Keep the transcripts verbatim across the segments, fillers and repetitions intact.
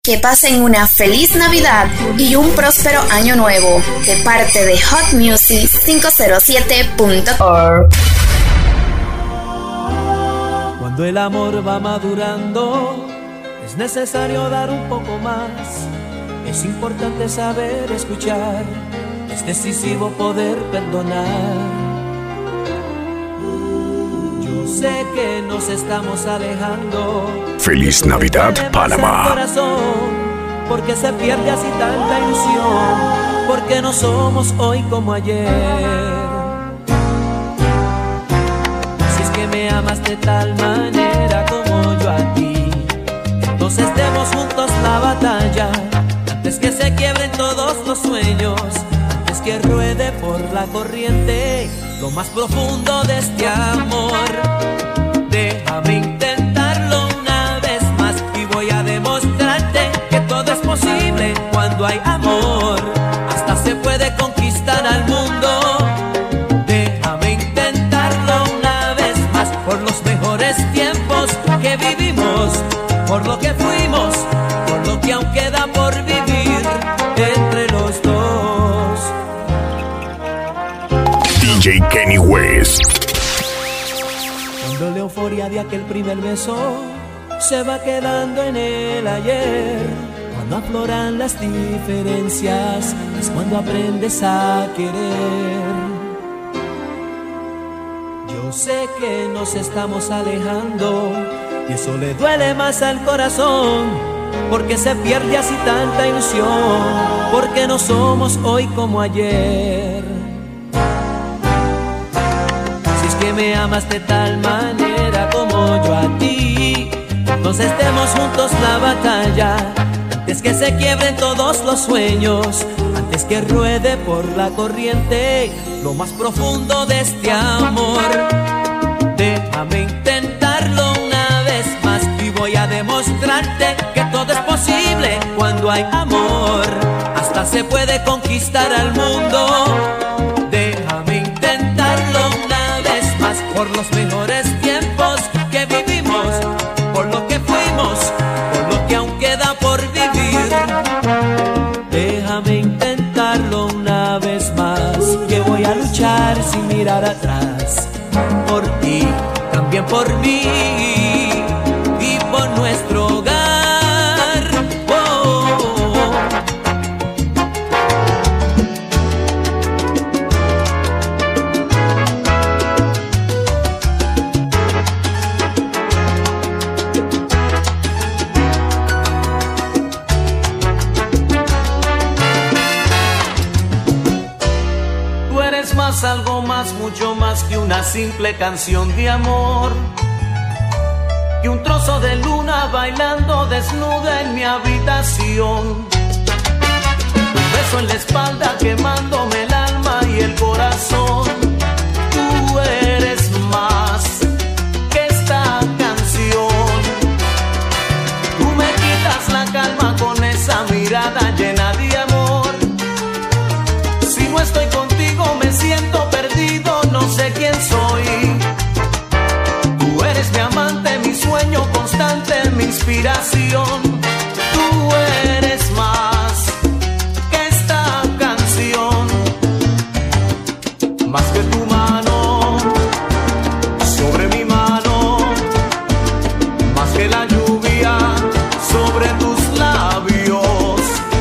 Que pasen una feliz Navidad y un próspero año nuevo de parte de Hot Music quinientos siete punto org. Cuando el amor va madurando, es necesario dar un poco más. Es importante saber escuchar, es decisivo poder perdonar. Yo sé que nos estamos alejando. Feliz Navidad, Panamá. Corazón, porque se pierde así tanta ilusión, porque no somos hoy como ayer. Si es que me amas de tal manera como yo a ti, entonces demos juntos la batalla, antes que se quiebren todos los sueños, antes que ruede por la corriente lo más profundo de este amor. Déjame intentarlo una vez más y voy a demostrarte que todo es posible cuando hay amor. Hasta se puede conquistar al mundo. Déjame intentarlo una vez más por los mejores tiempos que vivimos, por lo que fuimos, por lo que aún queda por vivir entre los dos. D J Kenny West. Cuando la euforia de aquel primer beso se va quedando en el ayer, cuando afloran las diferencias, es cuando aprendes a querer. Yo sé que nos estamos alejando y eso le duele más al corazón, porque se pierde así tanta ilusión, porque no somos hoy como ayer. Si es que me amas de tal manera como yo a ti, entonces demos juntos la batalla, antes que se quiebren todos los sueños, antes que ruede por la corriente lo más profundo de este amor. Déjame intentarlo una vez más y voy a demostrarte que todo es posible cuando hay amor. Hasta se puede conquistar al mundo. Déjame intentarlo una vez más por los mejores tiempos que vivimos, por lo que fuimos, por lo que aún queda por vivir. Déjame intentarlo una vez más, que voy a luchar sin mirar atrás, por ti, también por mí y por nuestro hogar. Oh, oh, oh. Tú eres más, algo más, mucho más que una simple canción de amor, que un trozo de luna bailando desnuda en mi habitación. Un beso en la espalda quemándome el alma y el corazón. Tú eres más que esta canción. Tú me quitas la calma con esa mirada llena de amor. Si no estoy contigo me siento perdido, no sé quién soy. Tú eres mi amante, mi sueño constante, mi inspiración. Tú eres más que esta canción, más que tu mano sobre mi mano, más que la lluvia sobre tus labios.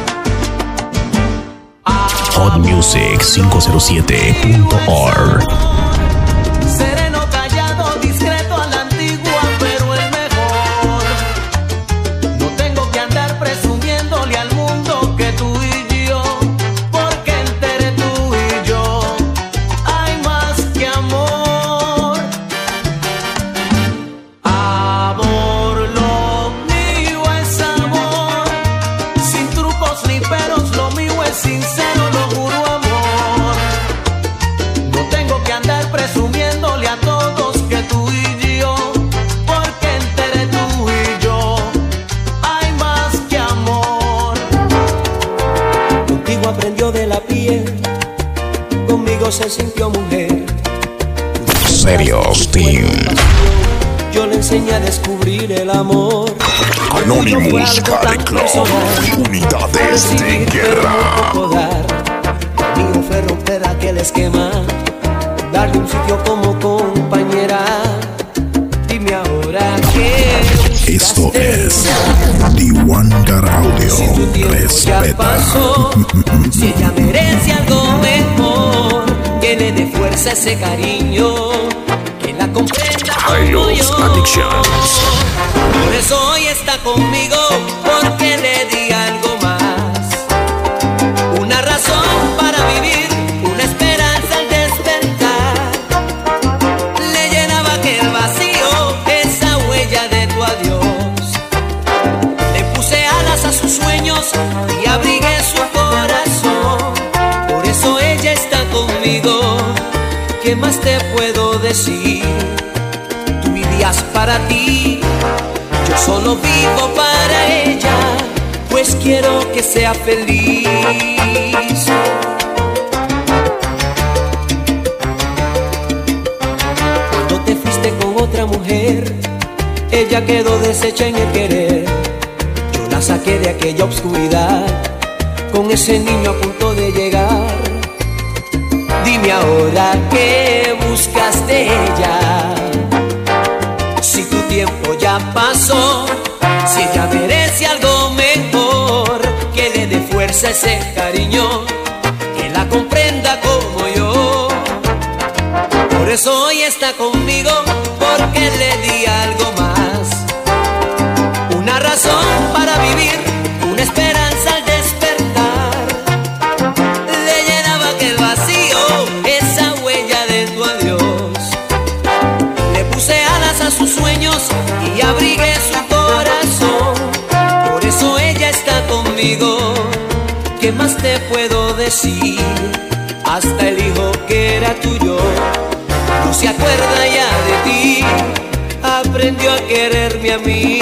Hot Music quinientos siete punto org. Sereno, callado, discreto a la antigua, pero el mejor. No tengo que andar presumiéndole al mundo que tú y yo, porque entre tú y yo hay más que amor. Amor, lo mío es amor, sin trucos ni peros, lo mío es sincero, lo juro amor. No tengo que andar presumiéndole a todos que tú y yo, porque entre tú y yo hay más que amor. Contigo aprendió de la piel, conmigo se sintió mujer. Serios Team. Yo le enseñé a descubrir el amor. Anonymous Car Club, unidades de guerra. Conmigo fue romper aquel esquema, darle un sitio como compañera. Dime ahora que esto es D uno Car Audio. Si tu tiempo Respeta. ya pasó, si ella merece algo mejor, que le dé fuerza a ese cariño, que la comprenda como yo. Addictions. Por eso hoy está conmigo, porque le di algo más. Una razón para vivir, una esperanza al despertar. Le llenaba aquel vacío, esa huella de tu adiós. Le puse alas a sus sueños y abrigué su corazón. Por eso ella está conmigo. ¿Qué más te puedo decir? Tú vivías para ti, yo solo vivo para ella, pues quiero que sea feliz. Cuando te fuiste con otra mujer, ella quedó deshecha en el querer. Yo la saqué de aquella oscuridad, con ese niño a punto de llegar. Dime ahora qué buscas de ella. Si tu tiempo ya pasó, si ella merece algo mejor, que le dé fuerza a ese cariño, que la comprenda como yo. Por eso hoy está conmigo, porque le di algo más. Una razón para vivir, una esperanza al despertar. Le llenaba aquel vacío, esa huella de tu adiós. Le puse alas a sus sueños y abrigué su corazón. Por eso ella está conmigo. ¿Qué más te puedo decir? Hasta el hijo que era tuyo no se acuerda ya de ti. Aprendió a quererme a mí.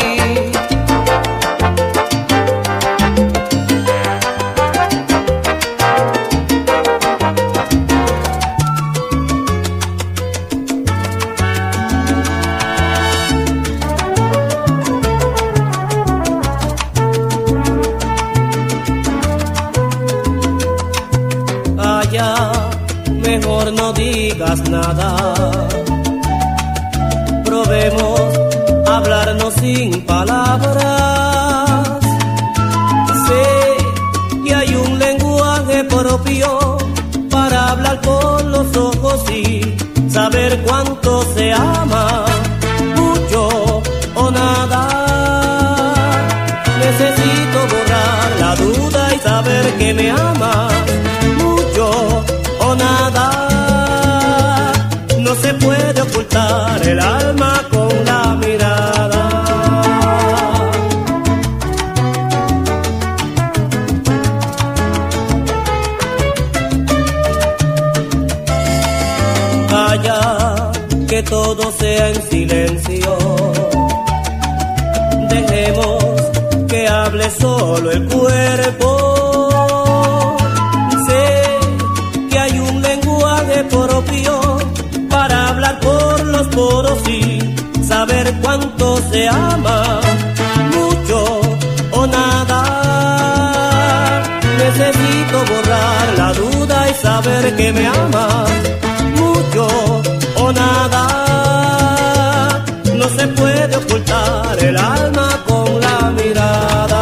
Mejor no digas nada, probemos hablarnos sin palabras. Sé que hay un lenguaje propio para hablar con los ojos y saber cuánto se ama, mucho o nada. Necesito borrar la duda y saber que me amas, mucho o nada. No se puede ocultar el alma con la mirada. Calla, que todo sea en silencio. Dejemos que hable solo el cuerpo. Propio para hablar por los poros y saber cuánto se ama, mucho o nada. Necesito borrar la duda y saber que me amas, mucho o nada. No se puede ocultar el alma con la mirada.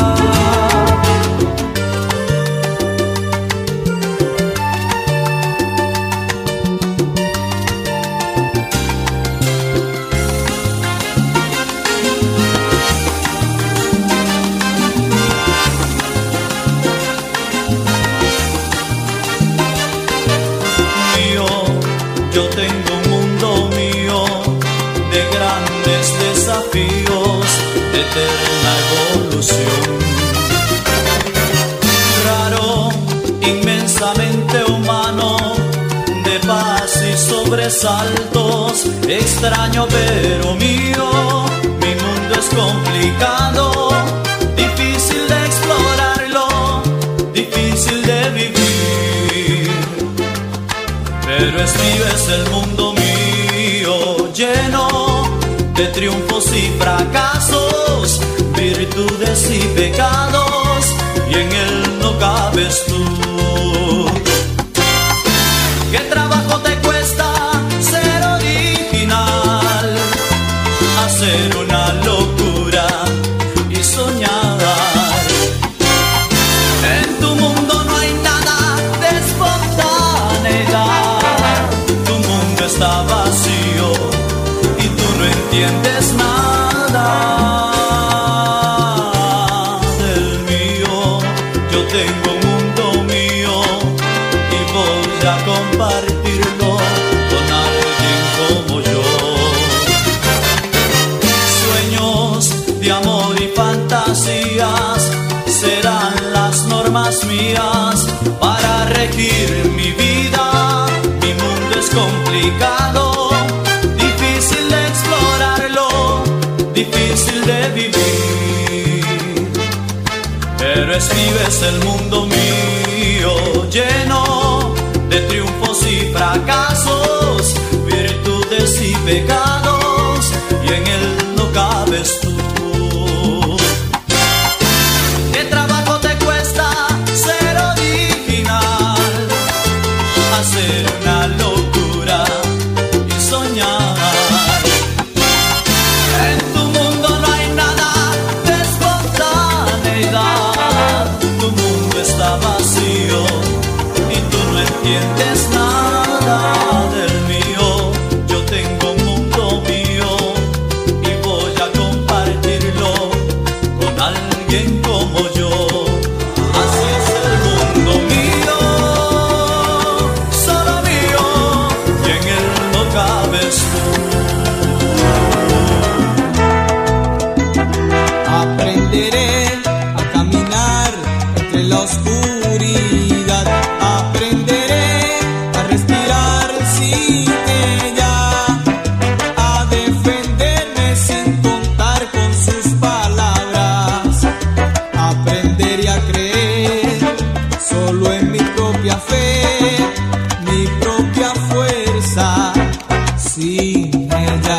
De eterna evolución, raro, inmensamente humano, de paz y sobresaltos, extraño pero mío. Mi mundo es complicado, difícil de explorarlo, difícil de vivir, pero es mío, es el mundo mío, lleno de triunfos y fracasos, y en él no cabes tú. ¿Qué trabajo te cuesta ser original? Hacer una locura y soñar. En tu mundo no hay nada de espontaneidad. Tu mundo está vacío y tú no entiendes nada del mío. Yo tengo un mundo mío y voy a compartirlo con alguien como yo. Sueños de amor y fantasías serán las normas mías para regir mi vida. Mi mundo es complicado, difícil de explorarlo, difícil de vivir. Pero escribes el mundo mío lleno de triunfos y fracasos, virtudes y pecados, y en él no cabes tú. ¿Qué trabajo te cuesta ser original? Hacer una locura y soñar. En tu mundo no hay nada de espontaneidad. Tu mundo está vacío y tú no entiendes nada del mío. Yo tengo un mundo mío y voy a compartirlo con alguien como yo. Así es el mundo mío, solo mío, y en él no cabes tú. Aprenderé a caminar entre la oscuridad. Aprenderé a respirar sin ella, a defenderme sin contar con sus palabras. Aprenderé a creer solo en mi propia fe, mi propia fuerza sin ella.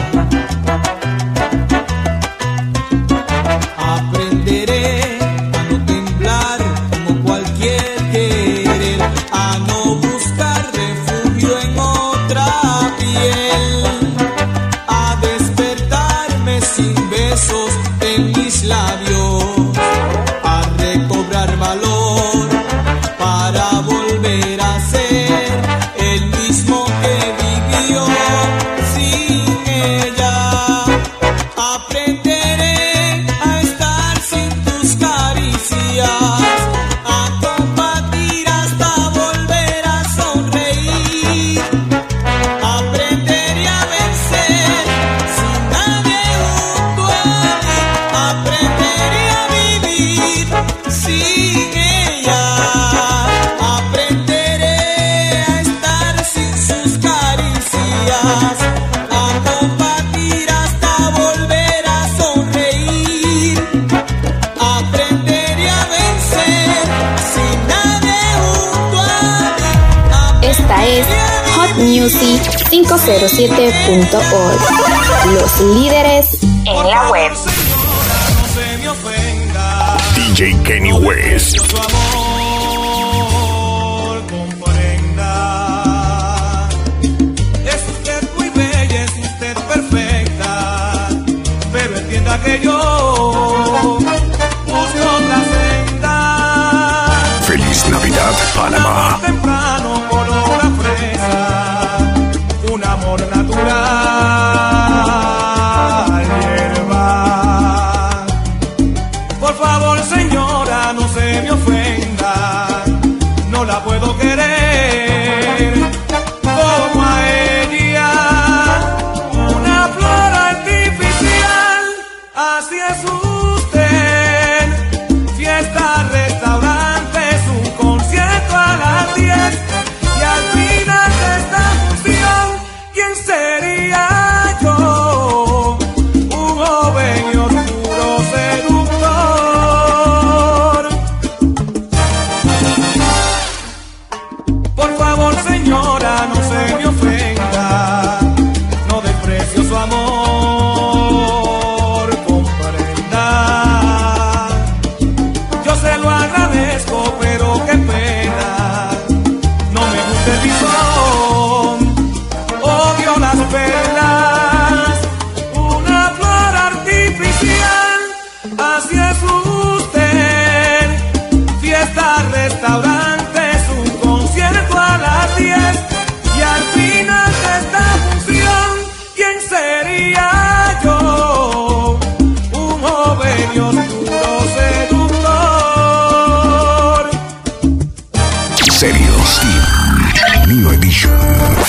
Aprenderé a no temblar como cualquier querer, a no buscar refugio en otra piel, a despertarme sin besos en mis labios, a recobrar valor para volver a ser el mismo que vivió sin ella. Aprenderé a estar sin tus caricias, a combatir hasta volver a sonreír. Aprenderé a vencer sin nadie junto a mí. Aprenderé a vivir sin ella. Aprenderé a estar sin sus caricias, a combatir hasta volver a sonreír. Aprenderé a vencer sin nadie junto a mí. Esta es Hot Music quinientos siete punto org, los líderes en la web. Señora, no se me ofenda. D J Kenny West. Su amor comprenda. Es usted muy bella, es usted perfecta, pero entienda que yo busco otra senda. Feliz Navidad, Panamá. Temprano color a fresa, un amor natural, hierba. Por favor, señora, no se me ofenda, no la puedo querer como a ella. Una flor artificial, así es usted. Fiesta, restaurantes, un concierto a las diez. Y al final de esta función, ¿quién sería yo? Un joven y oscuro seductor. usted. Fiesta, restaurantes, un concierto a las diez. Y al final de esta función, ¿quién sería yo? Un joven y oscuro seductor. Serious Team New Edition.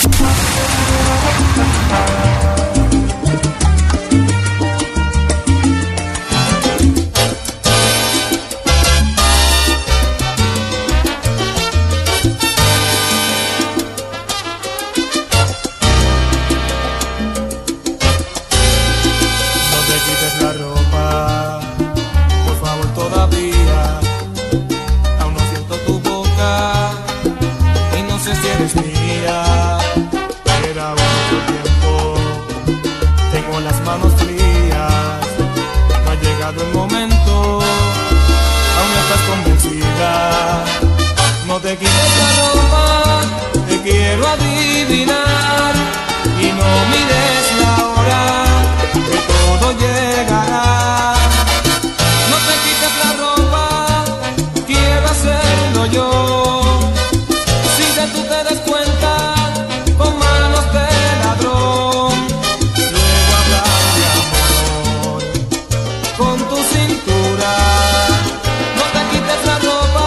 No te quites la ropa, te quiero adivinar. Y no mires la hora, que todo llegará. No te quites la ropa, quiero hacerlo yo, sin que tú te des cuenta, con manos de ladrón. Luego hablar de amor, con tu cintura. No te quites la ropa,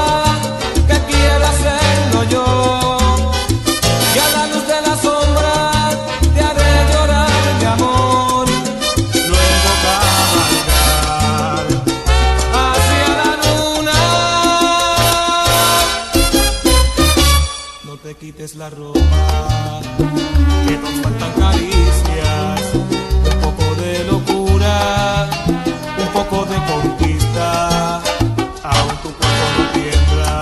yo, y a la luz de la sombra te haré llorar de amor. Luego cabalgar hacia la luna. No te quites la ropa, que nos faltan caricias, un poco de locura, un poco de conquista. Aún tu cuerpo no tiembla,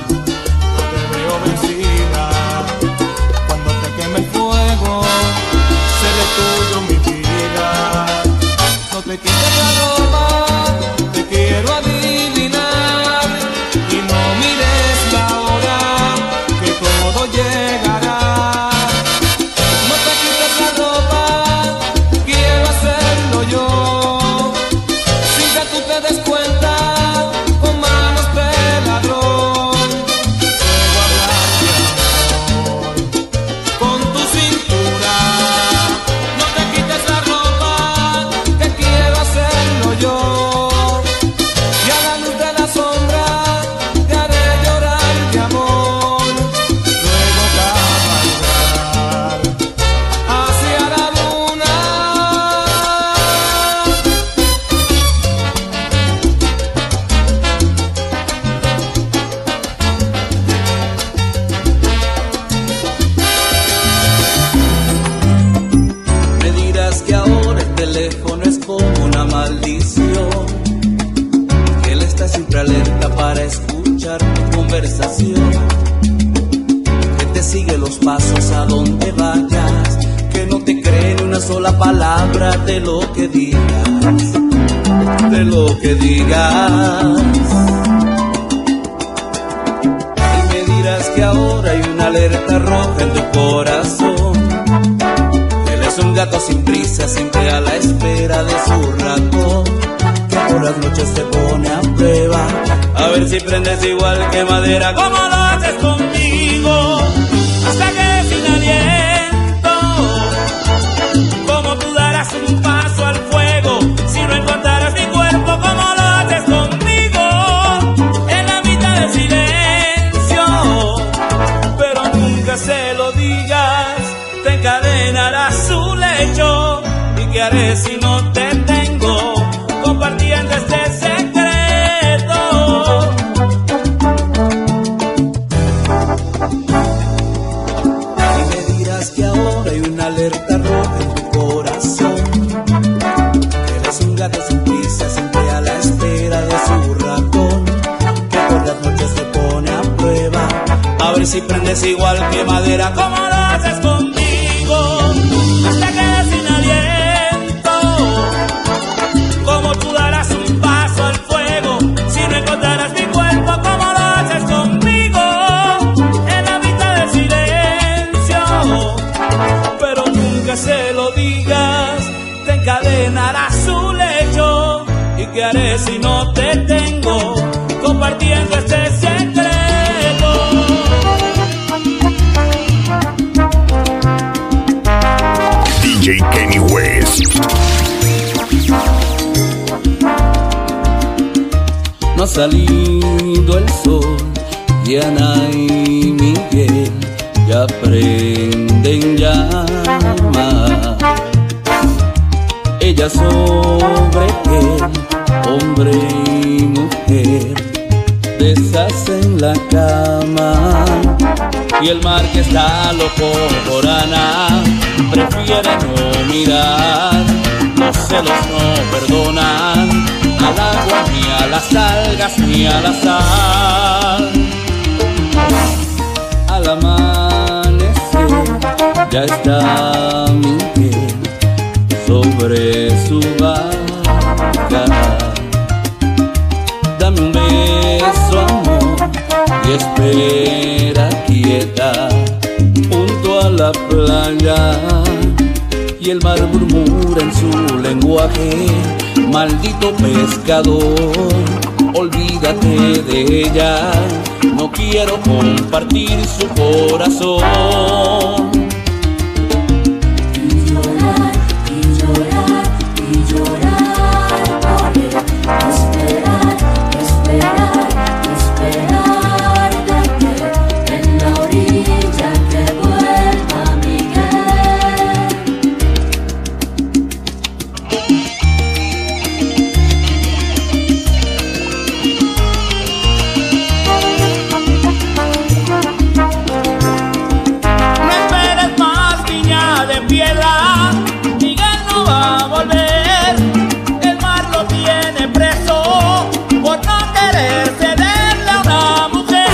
vencida. Cuando te queme el fuego, seré tuyo mi vida. No te quites la ropa, te quiero adivinar. Y no mires la hora, que todo llegará. No te quites la ropa, quiero hacerlo yo, sin que tú te des cuenta, con manos de ladrón. Alerta para escuchar tu conversación, que te sigue los pasos a donde vayas, que no te cree ni una sola palabra de lo que digas, de lo que digas. Y me dirás que ahora hay una alerta roja en tu corazón. Él es un gato sin prisa, siempre a la espera de su ratón, por las noches te pone a prueba, a ver si prendes igual que madera, como lo haces conmigo, hasta que sin aliento. Como tú darás un paso al fuego, si no encontraras mi cuerpo, como lo haces conmigo, en la mitad del silencio. Pero nunca se lo digas, te encadenará su lecho. ¿Y qué haré si no te tengo compartiendo este secreto? Y me dirás que ahora hay una alerta roja en tu corazón. Eres un gato sin prisa, siempre a la espera de su ratón, que por las noches te pone a prueba, a ver si prendes igual que madera, como lo haces conmigo, hasta que sin aliento. Como tú darás un paso al fuego, si no encontrarás mi cuerpo, como lo haces conmigo, en la mitad del silencio. Pero nunca se lo digas, te encadenará su lecho. ¿Y qué haré sabes si no te tengo compartiendo este secreto. D J Kenny West. No ha salido el sol y Ana y Miguel ya prenden llama. Ella sobre él, hombre y mujer, deshacen la cama. Y el mar que está loco por Ana prefiere no mirar. Los celos no perdonan al agua, ni a las algas, ni a la sal. Al amanecer ya está Miguel sobre su barca. Dame un beso, amor, y espera quieta junto a la playa. Y el mar murmura en su lenguaje: maldito pescador, olvídate de ella, no quiero compartir su corazón. Y llorar, y llorar, y llorar por él. Esperar, esperar, esperar de que en la orilla que vuelva Miguel. No esperes más, niña de piedra, Miguel no va a volver. El mar lo tiene preso por no querer cederle a una mujer.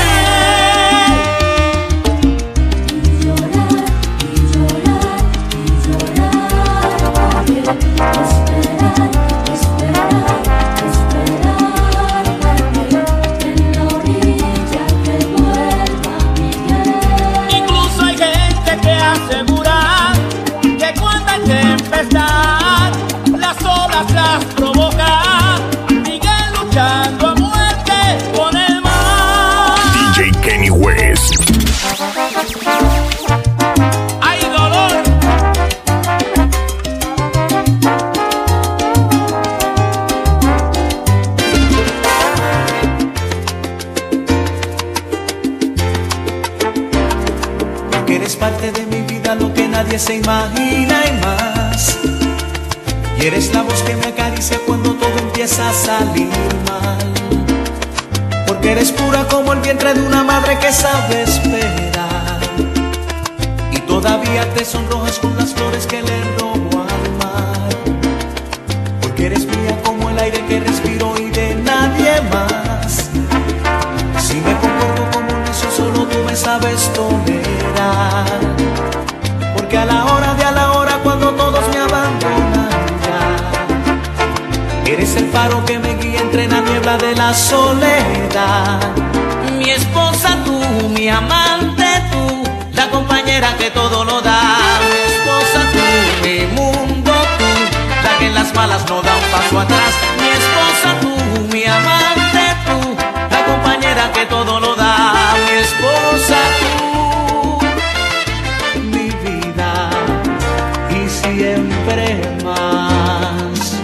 Y llorar, y llorar, y llorar por él. Esperar, esperar, esperar de que en la orilla que vuelva Miguel. Incluso hay gente que asegura que cuando hay tempestad las olas las provoca Miguel luchando a muerte con el mar. D J Kenny West. ¡Hay dolor! Porque eres parte de mi vida, lo que nadie se imagina y más. Y eres la voz que me acaricia cuando todo empieza a salir mal. Porque eres pura como el vientre de una madre que sabe esperar. Y todavía te sonrojas con las flores que le robo al mar. Porque eres mía como el aire que respiro y de nadie más. Si me comporto como un necio, solo tú me sabes tolerar. Porque a la hora de a la hora, cuando todos me abandonan ya, eres el faro que me guía entre la niebla de la soledad. Mi esposa tú, mi amante tú, la compañera que todo lo da. Mi esposa tú, mi mundo tú, la que en las malas no da un paso atrás. Mi esposa tú, mi amante tú, la compañera que todo lo da. Mi esposa tú, mi vida y siempre más.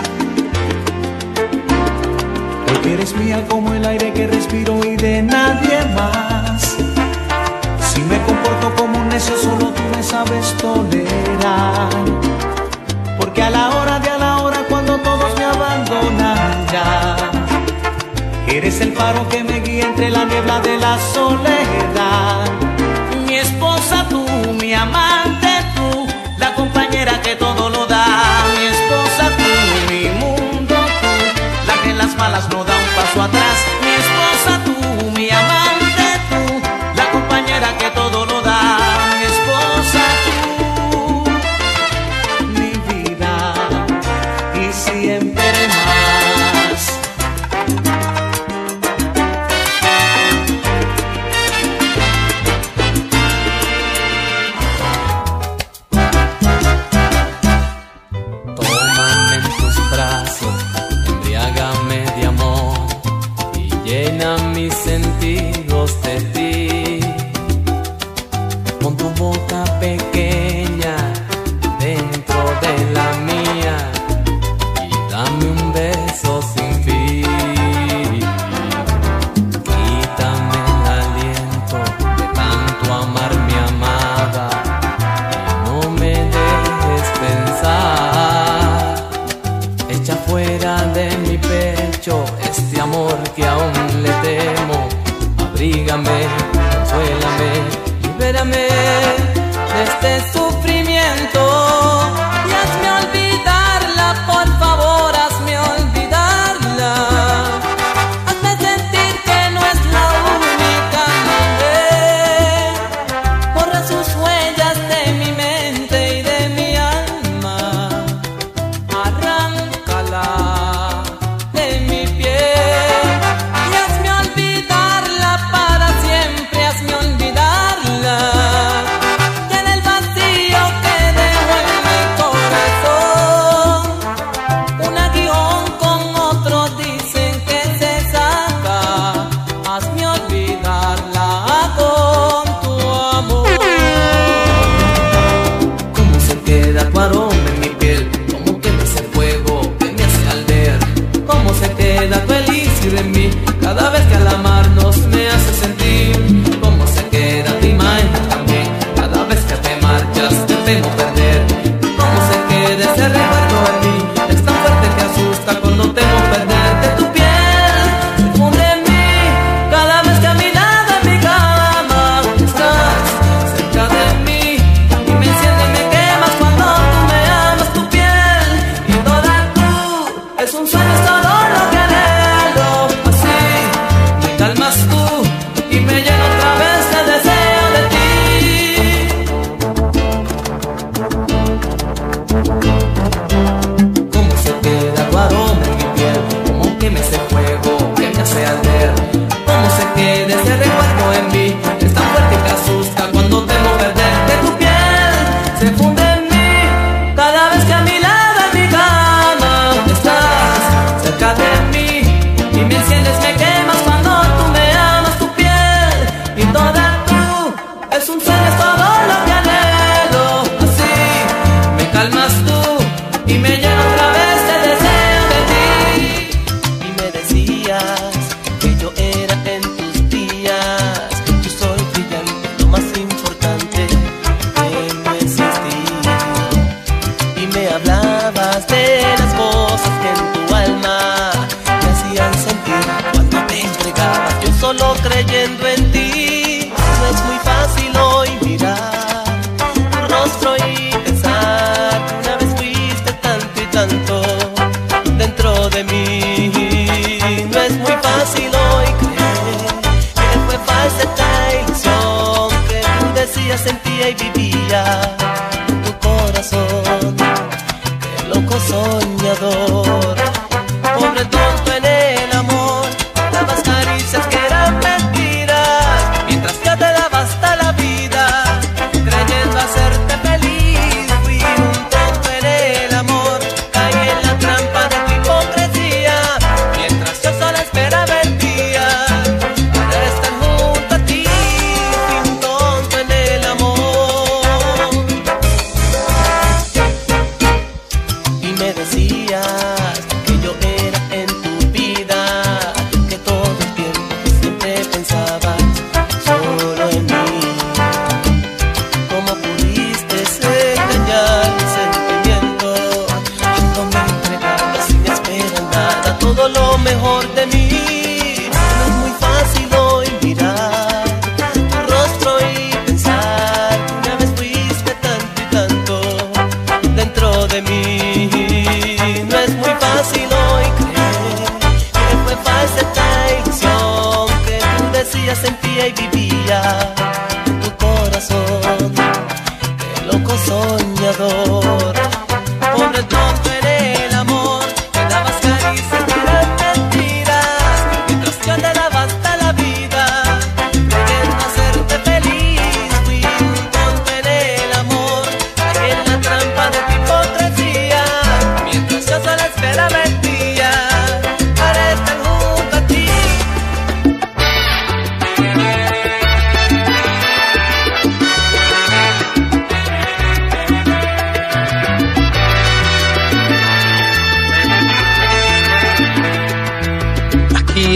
Porque eres mía como el aire que respiro y de nadie más. Si me comporto como un necio, solo tú me sabes tolerar. Porque a la hora de a la hora, cuando todos me abandonan ya, eres el faro que me guía entre la niebla de la soledad. Mi esposa tú, mi amante tú, la compañera que todo lo da. Mi esposa tú, mi mundo tú, la que en las malas no da un paso atrás. Mi esposa tú, mi amante tú, la compañera que todo lo da. Mi esposa tú, mi vida y siempre más. llena mis sentidos de ti. Con tu boca pequeña dentro de la mía y dame un beso sin fin. Quítame el aliento de tanto amar mi amada y no me dejes pensar. Echa fuera de mi pecho este amor que aún le temo. Abrígame, consuélame, libérame de este sufrimiento y hazme olvidarla, por favor, hazme olvidarla. Hazme sentir que no es la única mujer. Borra sus huellas de mi mente y de mi alma. Arráncala de mi piel y hazme olvidarla para siempre, hazme olvidarla. Llena el vacío que dejo en mi corazón. Un aguijón con otro dicen que se saca. Hazme olvidarla con tu amor. ¿Cómo se queda tu aroma en mi piel? ¿Cómo quema ese fuego que me hace arder? ¿Cómo se queda tu elixir en mí? Cada vez que al amarnos me hace sentir. ¿Cómo se queda tu imagen también? Cada vez que te marchas te temo perder. ¿Cómo se queda ese recuerdo en mí? Es tan fuerte que asusta cuando temo perderte. Tu piel se funde en mí cada vez que a mi lado en mi cama estás cerca de mí y me enciende y me quemas cuando tú me amas. Tu piel y toda tú es un sueño, es todo lo que anhelo. Así me calmas tú y me lleno otra vez de deseo de ti. ¿Cómo se queda tu aroma en mi piel? ¿Cómo quema ese fuego que me hace arder? ¿Cómo se queda ese recuerdo en mí? Es tan fuerte que asusta cuando temo perderte. Tu piel se funde en mí cada vez que a mi lado en mi cama estás cerca de mí y me enciendes, me quemas cuando tú me amas. Tu piel y toda tú es un sueño, es todo lo que anhelo. Así me calmas tú y me lleno otra vez de deseo de ti. Y me decías que yo era en tus días tu sol brillante, lo más importante que no existía. Y me hablabas de las cosas que en tu alma me hacían sentir cuando te entregabas, yo solo creyendo en ti. No es muy fácil hoy mirar tu rostro y pensar que una vez fuiste tanto y tanto dentro de mí. No es muy fácil hoy creer que fue falsa esta ilusión que tú decías, sentía y vivía en tu corazón. Qué loco soñador, pobre tonto en el amor, dabas caricias que eran mentiras, mientras yo te daba hasta la vida, creyendo hacerte feliz. Fui un tonto en el amor, caí en la trampa de tu hipocresía, mientras yo solo esperaba el día para estar junto a ti. Fui un tonto en el amor.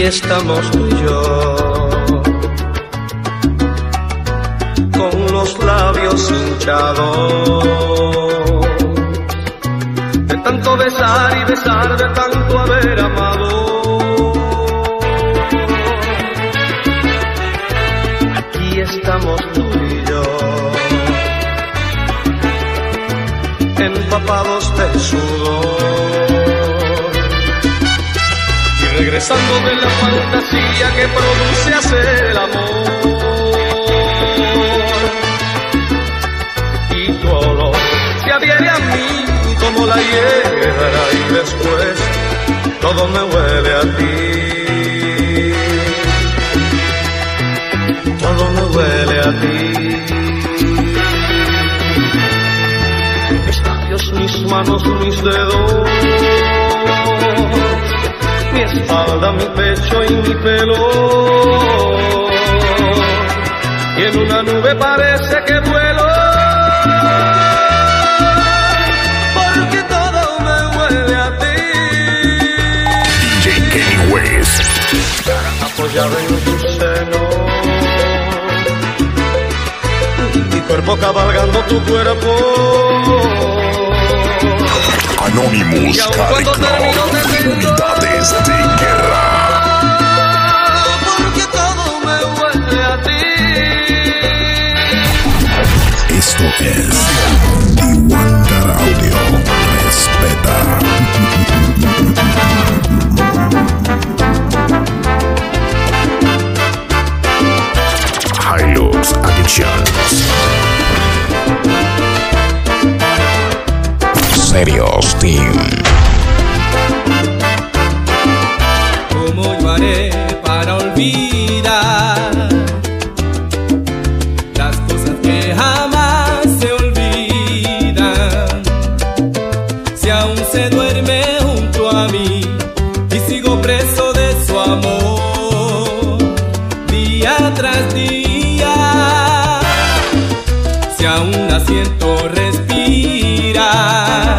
estamos tú y yo, con los labios hinchados, de tanto besar y besar, de tanto haber amado. Aquí estamos tú y yo, empapados de sudor, regresando de la fantasía que produce hacer el amor. Y tu olor se adhiere a mí como la hiedra y después todo me huele a ti. Todo me huele a ti. Mis labios, mis manos, mis dedos, mi espalda, mi pecho y mi pelo, y en una nube parece que vuelo, porque todo me huele a ti. D J Kenny West, apoyado en tu seno, mi cuerpo cabalgando tu cuerpo, Anonymous Cali Club, unidades de guerra. Porque todo me huele a ti. Esto es The Wonder Audio. Respeta. Hilux Addictions. Serios Team. ¿Cómo yo haré para olvidar las cosas que jamás se olvidan? Si aún se duerme junto a mí y sigo preso de su amor día tras día, si aún la siento respirar,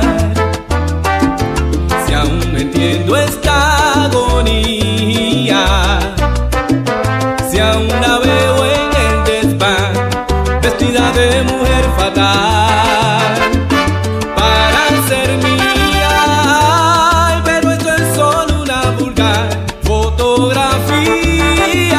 si aún no entiendo esta agonía, si aún la veo en el desván, vestida de mujer fatal para ser mía. Ay, pero esto es solo una vulgar fotografía.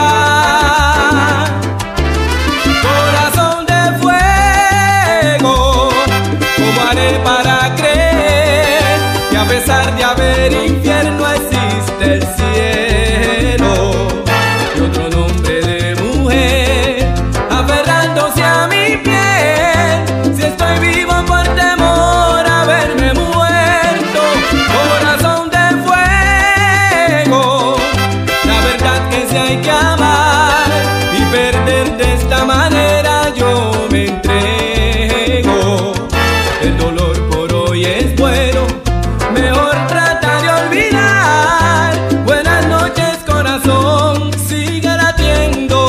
Corazón de fuego, ¿cómo haré para creer que a pesar de haber infierno existe el cielo? Y otro nombre de mujer aferrándose a mi piel, si estoy vivo por temor a verme muerto. Corazón de fuego, la verdad que si hay que amar y perder de esta manera, yo me entrego. El dolor por hoy es bueno, mejor trata de olvidar. Buenas noches, corazón, sigue latiendo.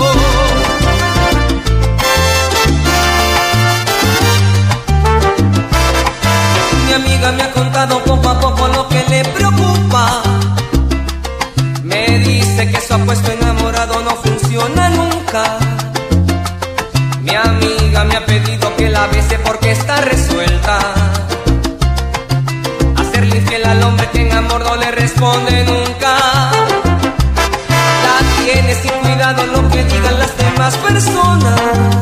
Mi amiga me ha contado poco a poco lo que le preocupa. Me dice que su apuesto enamorado no funciona nunca. Mi amiga me ha pedido que la bese porque está resuelta a serle infiel al hombre que en amor no le responde nunca. La tiene sin cuidado lo que digan las demás personas.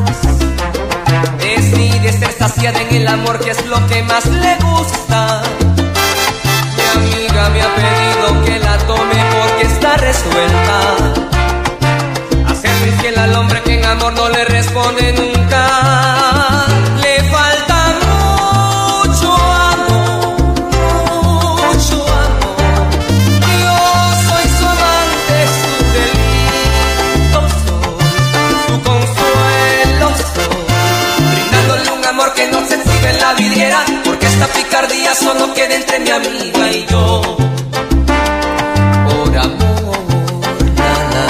Decide ser saciada en el amor, que es lo que más le gusta. Mi amiga me ha pedido que la tome porque está resuelta a serle infiel al hombre que en amor no le responde nunca. Le falta mucho amor, mucho amor. Yo soy su amante, su delito soy, su consuelo soy, brindándole un amor que no se exhibe en la vidriera, porque esta picardía solo queda entre mi amiga y yo. Por amor, la, la.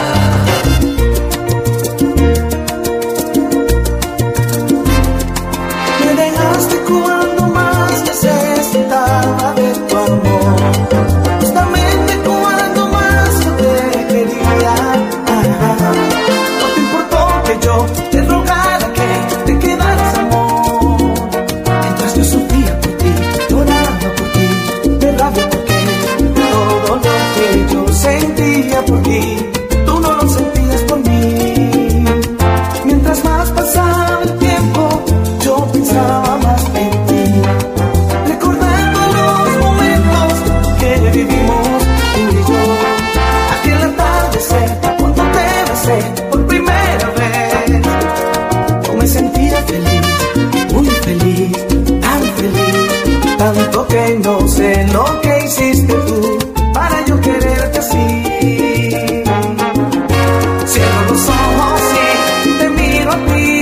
Me dejaste cuando más necesitaba de tu amor, justamente cuando más yo te besé por primera vez, yo me sentía feliz, muy feliz, tan feliz, tanto que no sé lo que hiciste tú para yo quererte así. Cierro los ojos y te miro a ti.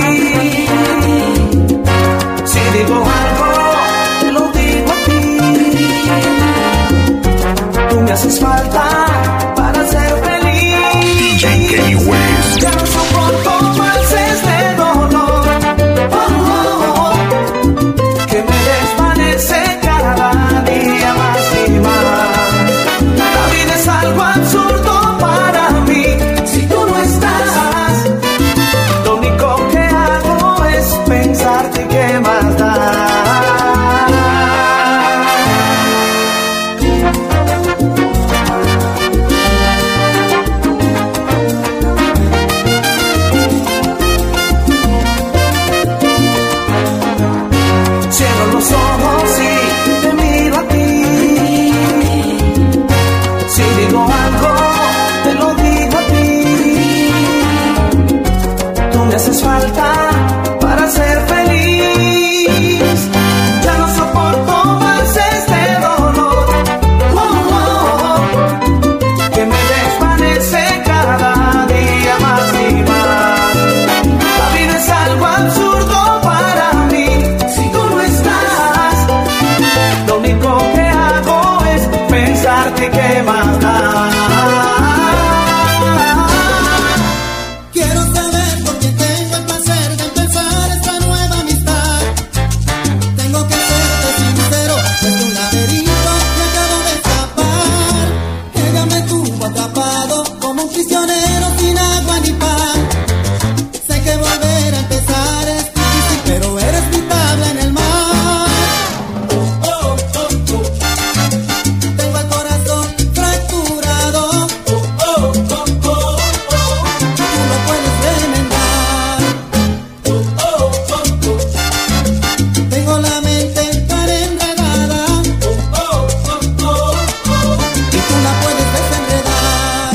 Si digo algo, te lo digo a ti. Tú me haces falta para ser feliz. D J Kenny West. Ya no soporto más este dolor, oh, oh, oh, que me desvanece cada día más y más. La vida es algo absurdo para mí. Si tú no estás, lo único que hago es pensarte que más da. Cierro los ojos y te miro a ti. Si digo algo, te lo digo a ti. Tú me haces falta para ser feliz. Ya no soporto más este dolor, oh, oh, oh, que me desvanece cada día más y más. La vida es algo absurdo para mí. Si tú no estás, lo único que hago es pensarte que más da. Quiero saber por qué tengo el placer de empezar esta nueva amistad. Tengo que serte sincero, es un laberinto que acabo de escapar. Ella me tuvo atrapado como un prisionero sin agua ni pan. Sé que volver a empezar es difícil, pero eres mi tabla en el mar. Oh, oh, oh, oh. Tengo el corazón fracturado. Oh, oh, oh, oh, oh. Tú lo puedes remendar. Oh, oh, oh, oh. Tengo la mente tan enredada. Oh, oh, oh, oh, oh. Y tú la puedes desenredar.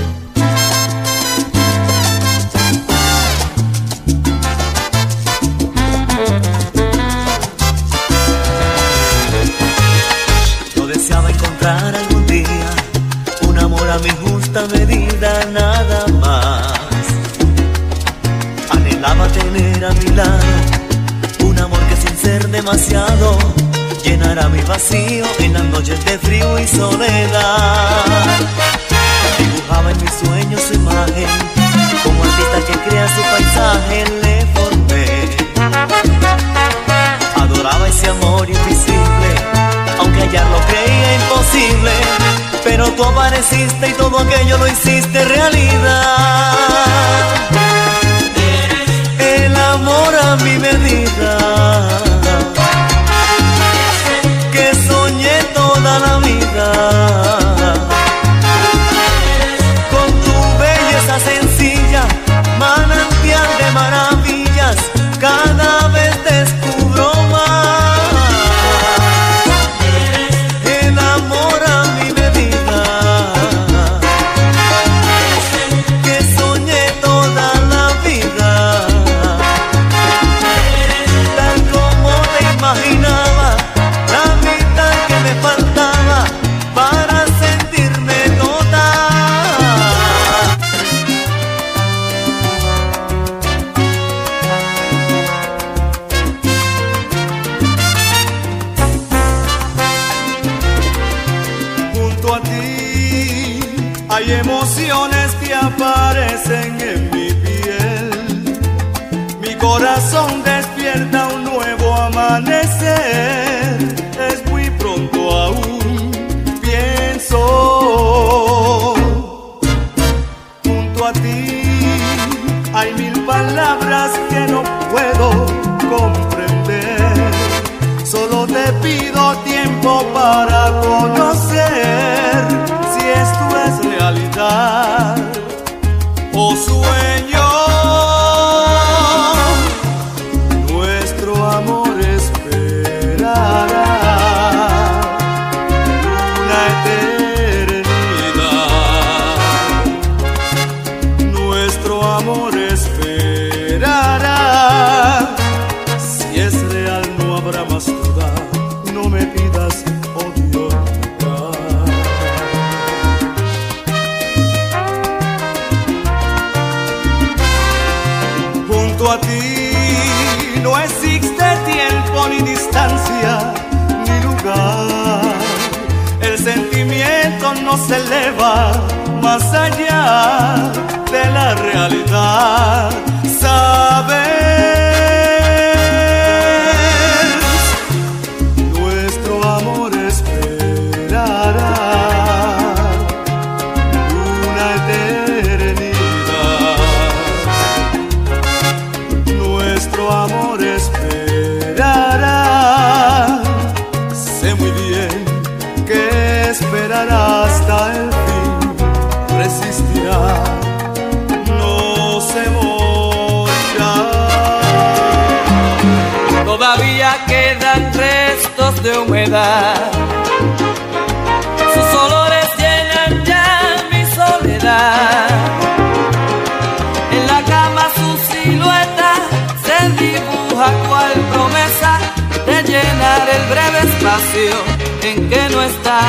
Yo deseaba encontrar algún día un amor a mi justa medida, nada más. Anhelaba tener a mi lado un amor que sin ser demasiado llenara mi vacío en las noches de frío y soledad. Dibujaba en mis sueños su imagen, como artista que crea su paisaje le formé. Adoraba ese amor invisible, aunque hallarlo creía imposible. Pero tú apareciste y todo aquello lo hiciste realidad. El amor a mi medida, que soñé toda la vida. Con tu belleza sencilla, manantial de maravillas, cada vez descubro más. El amor a mi medida, que soñé toda la vida. Tal como te imaginaba, la mitad que me faltaba para sentirme total. Junto a ti hay emociones que aparecen en mi piel. Mi corazón despierta un nuevo amanecer. Es muy pronto aún, pienso. Junto a ti hay mil palabras que no puedo comprender. Solo te pido tiempo para conocer si esto es realidad o sueño. Nuestro amor esperará una eternidad. Nuestro amor esperará. Si es real no habrá más duda, no me pidas odio. Junto a ti no existe tiempo ni distancia ni lugar. El sentimiento no se eleva más allá de la realidad. Sabes, nuestro amor esperará una eternidad. Nuestro amor esperará. Sé muy bien que esperará hasta el fin, resistirá, no se morirá. Todavía quedan restos de humedad, sus olores llenan ya mi soledad. En la cama su silueta se dibuja cual promesa de llenar el breve espacio en que no está.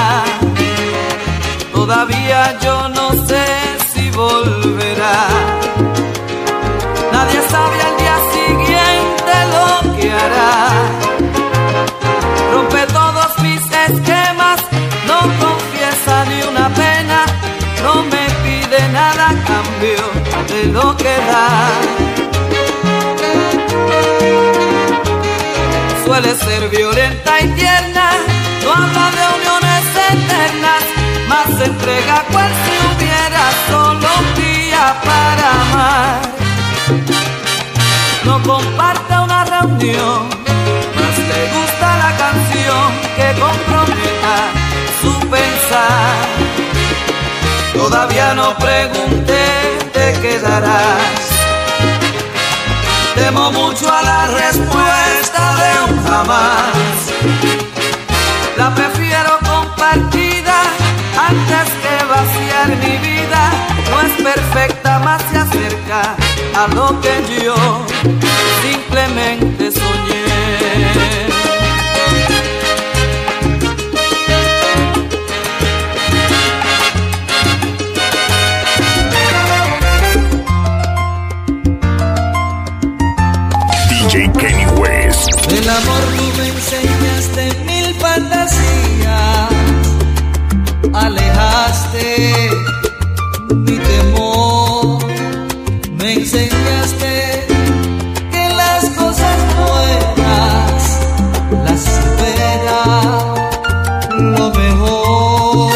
Todavía yo no sé si volverá. Nadie sabe al día siguiente lo que hará. Rompe todos mis esquemas, no confiesa ni una pena, no me pide nada a cambio de lo que da. Suele ser violenta y tierna, no habla de uniones eternas, más se entrega cual si hubiera solo un día para amar. No comparte una reunión, más le gusta la canción que comprometa su pensar. Todavía no pregunté, te quedarás. Temo mucho a la respuesta de un jamás. La prefiero compartida antes que vaciar mi vida. No es perfecta, más se acerca a lo que yo simplemente soñé. D J Kenny West. Del amor tú me enseñaste mil fantasías, alejaste mi temor, me enseñaste que las cosas buenas las supera lo mejor.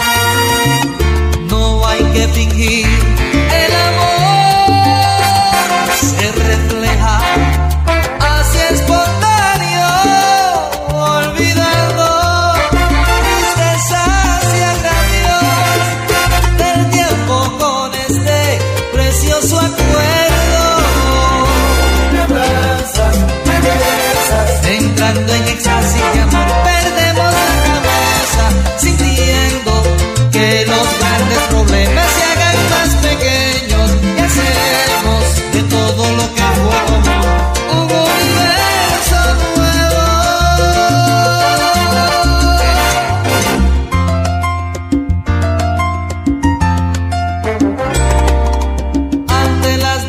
No hay que fingir, el amor se refleja así espontáneo, olvidando tristezas y agravios del tiempo con este precioso acuerdo. Me abrazas, me besas, entrando en éxtasis de amor, perdemos la cabeza, sintiendo que los grandes problemas se hagan más pequeños y hacemos de todo lo que fue amor un universo nuevo. Ante las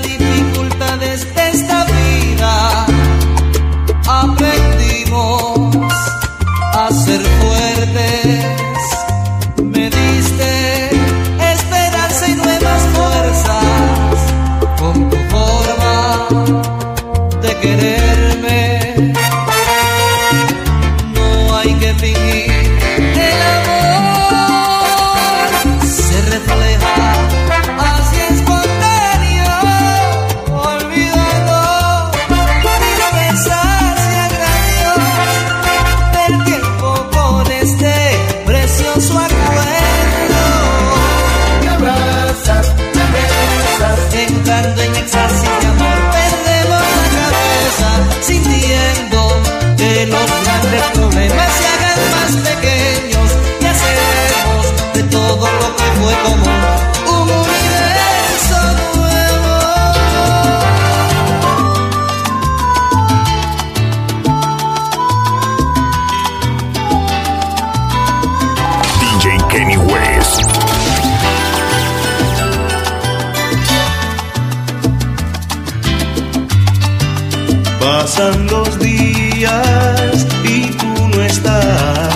Pasan los días y tú no estás,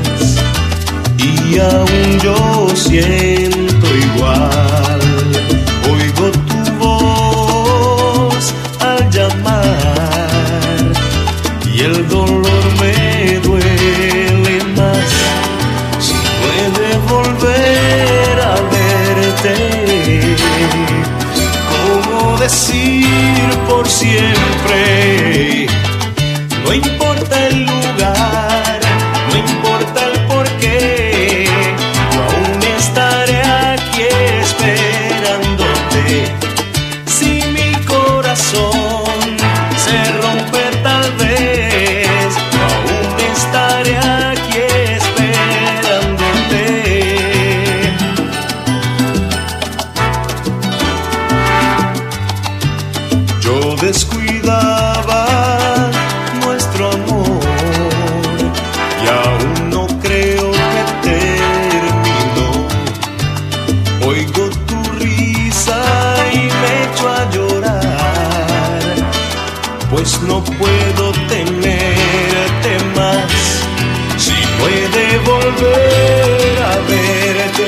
y aún yo siento igual. Oigo tu voz al llamar y el dolor me duele más. Si puede volver a verte, ¿cómo decir por siempre? No importa el lugar, no importa el porqué, yo aún estaré aquí esperándote. Si mi corazón se rompe tal vez, yo aún estaré aquí esperándote. Yo descuidaba nuestro amor y aún no creo que terminó. Oigo tu risa y me echo a llorar, pues no puedo tenerte más. Si puede volver a verte,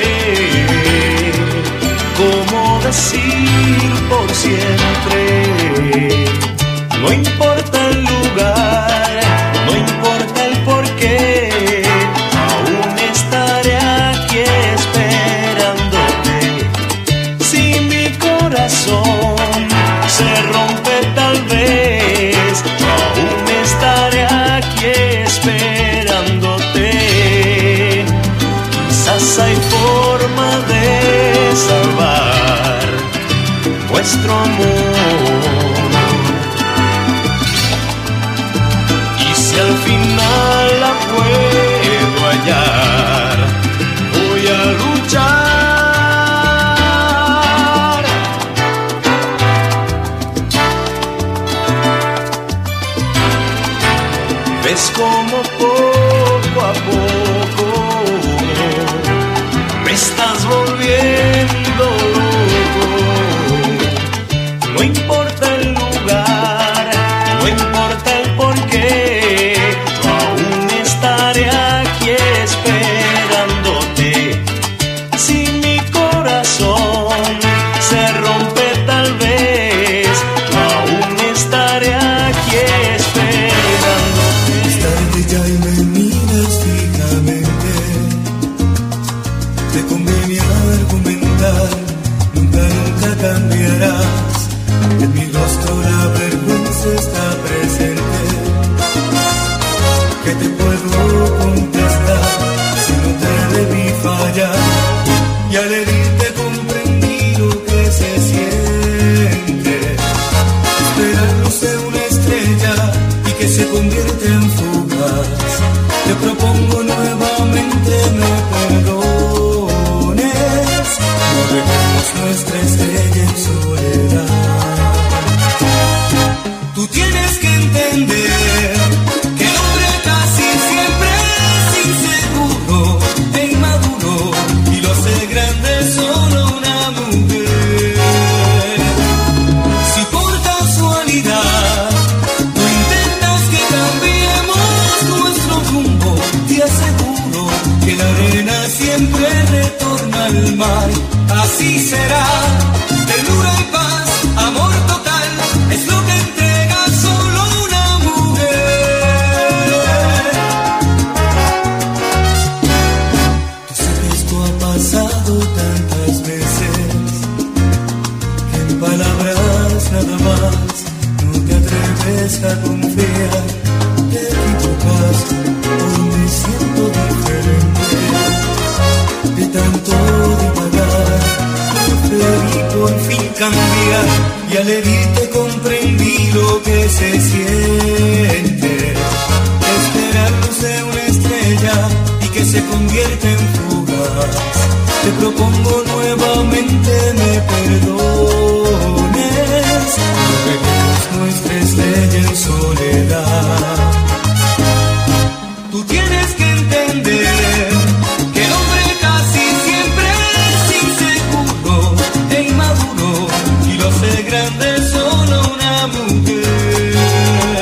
¿cómo decir por siempre? No importa el lugar, no importa el porqué, aún estaré aquí esperándote. Si mi corazón se rompe tal vez, yo aún estaré aquí esperándote. Quizás hay forma de salvar nuestro amor, y si al final la puedo hallar, voy a luchar. Ves como poco a poco me estás volviendo loco. No importa el lugar, no importa el porqué, yo aún estaré aquí esperándote. Si mi corazón se rompe tal vez, yo aún estaré aquí esperándote. Es tarde ya y me miras fijamente, te conviene argumentar, nunca, nunca cambiarás. En mi rostro la vergüenza está presente. ¿Qué te puedo contestar si no te debí fallar? Y al herirte comprendí lo que se siente. Esperar luz de una estrella y que se convierte en fugaz. Te propongo nuevamente me perdones. No dejemos nuestra estrella en soledad. Tú tienes que entender que el hombre casi siempre es inseguro e inmaduro y lo hace grande solo una mujer. Si por casualidad tú intentas que cambiemos nuestro rumbo, te aseguro que la arena siempre retorna al mar. Así será, ternura y paz, amor total, es lo que entrega solo una mujer. Tú sabes, esto ha pasado tantas veces que en palabras nada más no te atreves a confiar. Te equivocas, hoy me siento diferente. De tanto divagar, preferí por fin cambiar, y al herirte comprendí lo que se siente. Esperar luz de una estrella y que se convierte en fugaz. Te propongo nuevamente me perdones. No dejemos nuestra estrella en soledad. Tú tienes que entender que el hombre casi siempre es inseguro e inmaduro y lo hace grande solo una mujer.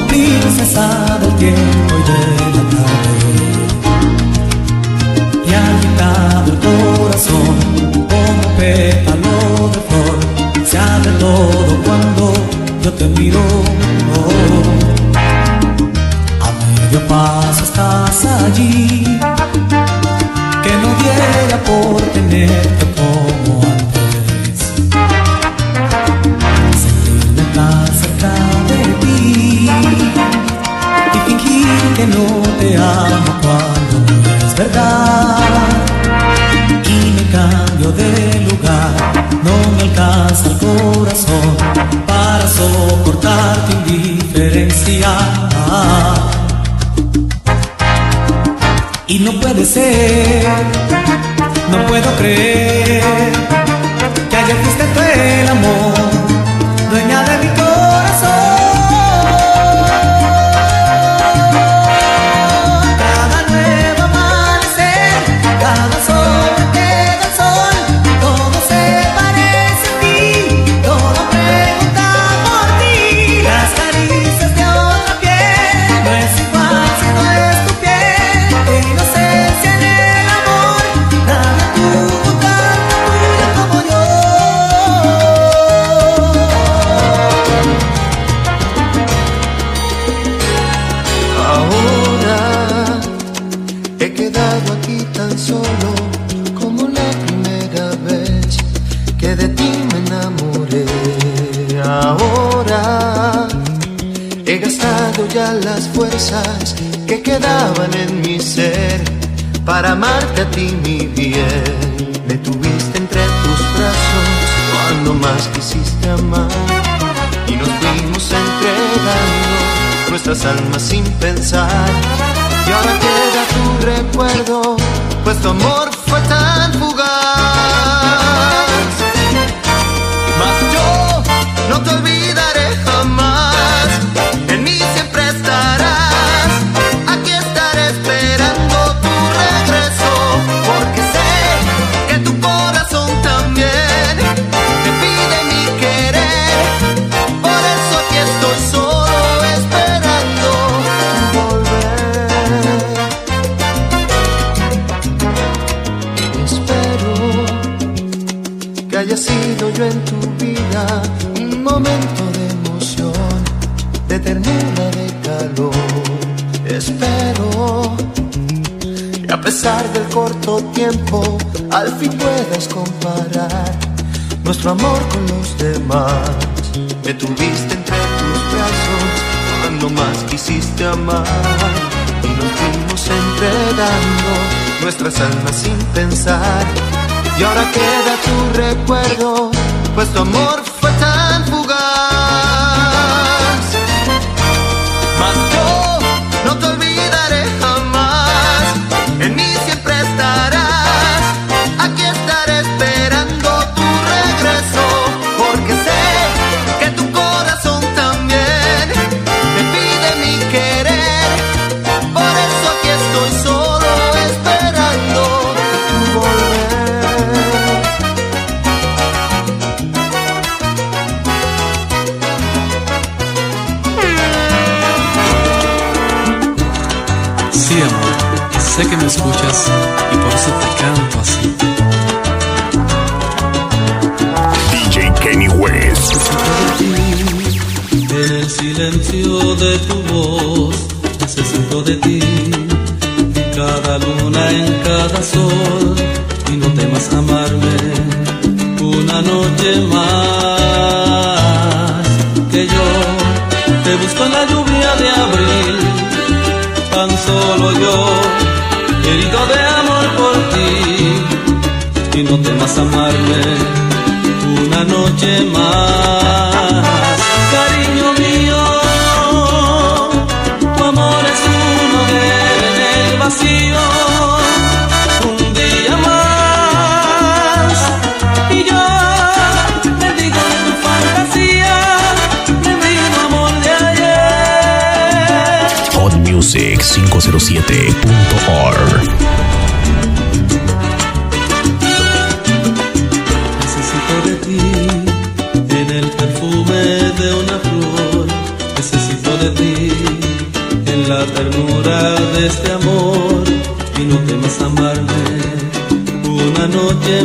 princesa del tiempo y de la tarde. Te ha quitado el corazón como pétalo de flor. Se abre todo cuando yo te miro. A medio paso estás allí, que no diera por tenerte como antes. Sentirme tan cerca de ti y fingir que no te amo cuando no es verdad. Y me cambio de lugar, no me alcanza el corazón para soportar tu indiferencia. Y no puede ser, no puedo creer que ayer fuiste tú el amor, dueña de mi corazón. Cada nuevo amanecer, cada sol que da el sol, todo se parece a ti, todo pregunta por ti. Las caricias de otra piel, no es igual si no es tu piel. Tu inocencia en el amor, nadie tuvo tanta tuya como yo. Ahora he quedado aquí tan solo como la primera vez que de ti me enamoré. Ahora he gastado ya las fuerzas que quedaban en mi ser para amarte a ti, mi bien. Me tuviste entre tus brazos cuando más quisiste amar y nos fuimos entregando nuestras almas sin pensar. Y ahora queda tu recuerdo, pues tu amor fue tan fugaz. Mas yo no te olvidaré jamás, en mí siempre estarás. Aquí estaré esperando tu regreso, porque sé que tu corazón también te pide mi querer. Por eso aquí estoy solo esperando tu volver. Espero que haya sido yo en tu vida un momento de emoción, de ternura, de calor. Espero que a pesar del corto tiempo al fin puedas comparar nuestro amor con los demás. Me tuviste entre tus brazos cuando más quisiste amar y nos fuimos entregando nuestras almas sin pensar. Y ahora queda tu recuerdo, pues tu amor fue tan fugaz. Mas yo no te olvidaré jamás, en mí siempre estarás. Aquí estaré esperando tu regreso, porque sé que tu corazón también te pide mi querer. Por eso aquí estoy solo esperando tu volver. Sí, amor, sé que me escuchas y por eso te canto así. D J Kenny West. En el silencio de tu voz necesito de ti, cada luna en cada sol, y no temas amarme una noche más. Que yo te busco en la lluvia de abril, tan solo yo, herido de amor por ti, y no temas amarme una noche más. Cariño mío, tu amor es una hoguera en el vacío, un día más, y yo bendigo de tu fantasía, bendigo amor de ayer. Hot Music cinco cero siete punto org. Necesito de ti en el perfume de una flor, necesito de ti ternura de este amor y no temas amarme una noche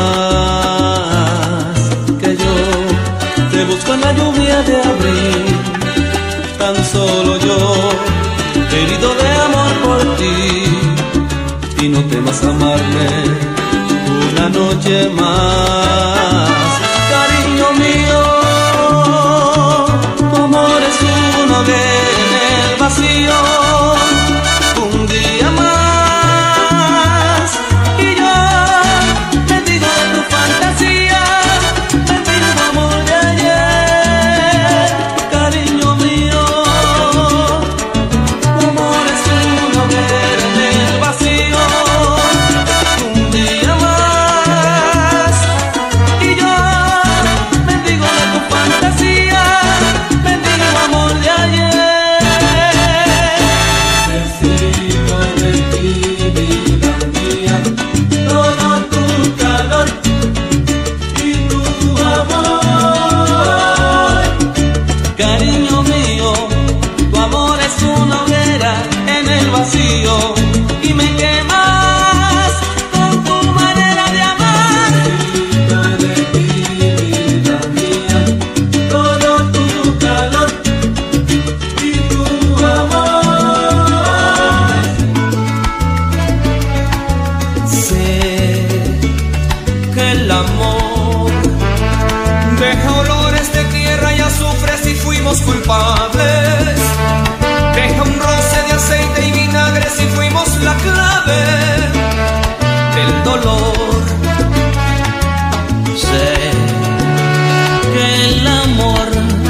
más. Que yo te busco en la lluvia de abril, tan solo yo, herido de amor por ti, y no temas amarme una noche más. Cariño mío, tu amor es una hoguera en el vacío, un día más, y yo bendigo de tu fantasía, bendigo tu amor de ayer. Cariño mío, tu amor es una hoguera en el vacío, un día más, y yo bendigo de tu fantasía, bendigo tu amor de ayer. Necesito de ti, vida mía, todo tu calor y tu amor. Cariño mío, tu amor es una hoguera en el vacío y me quemas con tu manera de amar. Necesito de ti, vida mía, todo tu calor y tu amor. Sé que el amor deja olores de tierra y azufres y fuimos culpables. Deja un roce de aceite y vinagre si fuimos la clave del dolor. Sé que el amor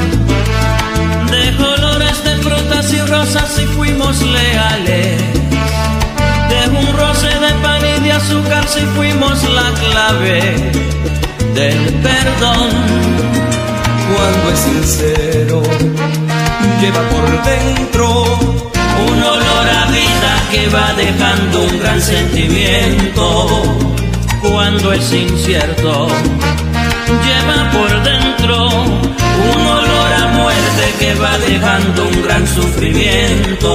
deja olores de frutas y rosas si fuimos leales. Deja un roce de pan y de azúcar si fuimos la clave del perdón. Cuando es sincero, lleva por dentro un olor a vida que va dejando un gran sentimiento. Cuando es incierto, lleva por dentro un olor a muerte que va dejando un gran sufrimiento.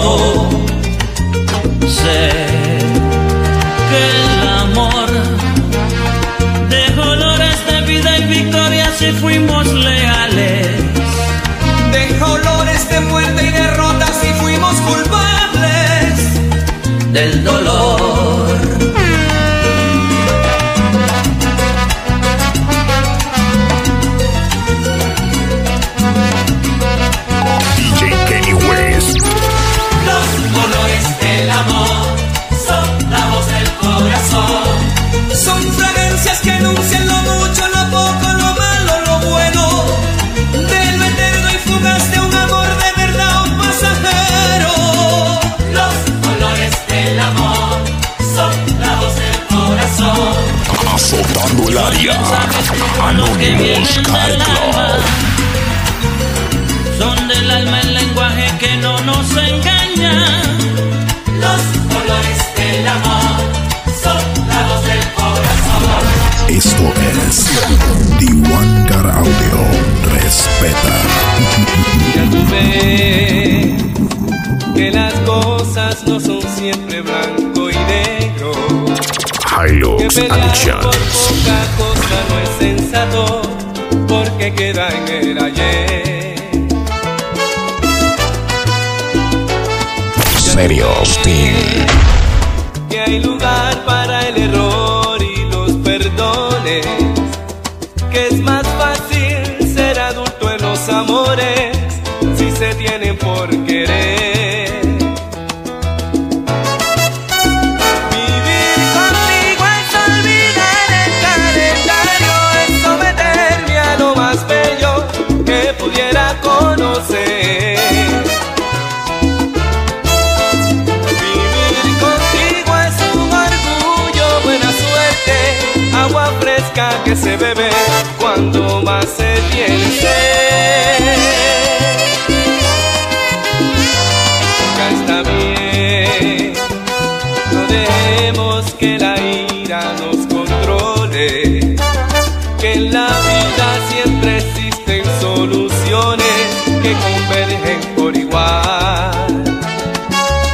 Sé que el amor deja olores de vida y victoria si fuimos leales. Deja olores de muerte y derrota si fuimos culpables del dolor. D J Kenny West. Los colores del amor son la voz del corazón. Son fragancias que anuncian lo mucho, lo poco, lo malo, lo bueno, de lo eterno y fugaz de un amor de verdad o pasajero. Los colores del amor son la voz del corazón. Azotando el área. Anonymous Car Club. Son del alma el lenguaje que no nos engaña. Los colores del amor son la voz del corazón. Esto es The One Car Audio. Respeta. Ya tú ves que las cosas no son siempre blanco y negro. Hilux Que pelear por Productions. poca cosa no es sensato, porque queda en el ayer. Serios Team. Que hay lugar para el error y los perdones, que es más fácil ser adulto en los amores si se tienen por querer. Vivir contigo es olvidar el calendario, es someterme a lo más bello que pudiera conocer. Agua fresca que se bebe cuando más se tiene sed. Ya está bien, no dejemos que la ira nos controle, que en la vida siempre existen soluciones que convergen por igual.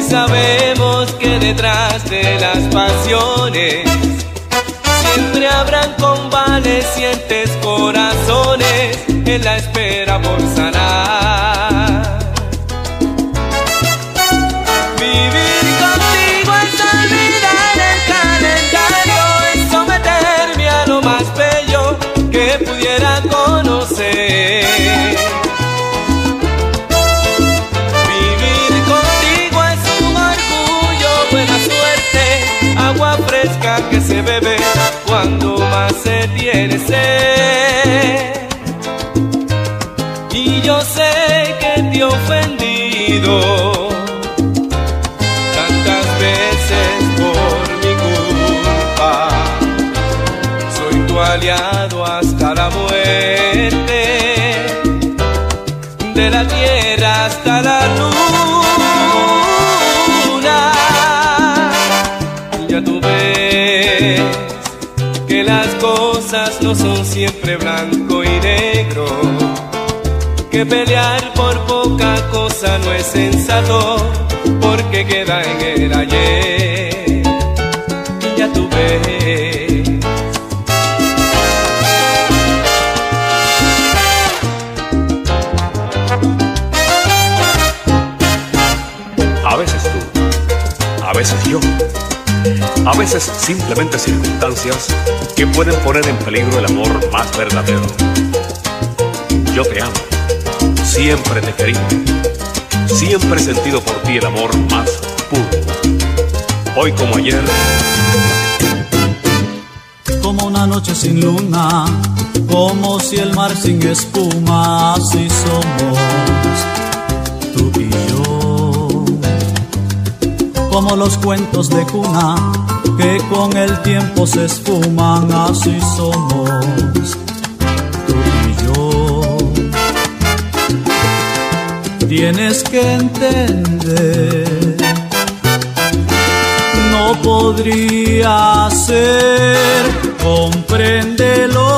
sabemos que detrás de las pasiones siempre habrán convalecientes corazones en la espera por sanar. Vivir contigo es olvidar el calendario, es someterme a lo más bello que pudiera conocer. Vivir contigo es un orgullo, buena suerte, agua fresca que se bebe cuando más se tiene sed. Y yo sé que te he ofendido tantas veces por mi culpa. Soy tu aliado hasta la muerte, de la tierra hasta la luna. Ya tú ves que las cosas no son siempre blanco y negro, que pelear por poca cosa no es sensato, porque queda en el ayer. Ya tú ves. A veces tú, a veces yo, a veces simplemente circunstancias que pueden poner en peligro el amor más verdadero. Yo te amo, siempre te he querido, siempre he sentido por ti el amor más puro. Hoy como ayer, como una noche sin luna, como si el mar sin espuma, así somos tú y yo. Como los cuentos de cuna que con el tiempo se esfuman, así somos tú y yo. Tienes que entender, no podría ser, compréndelo.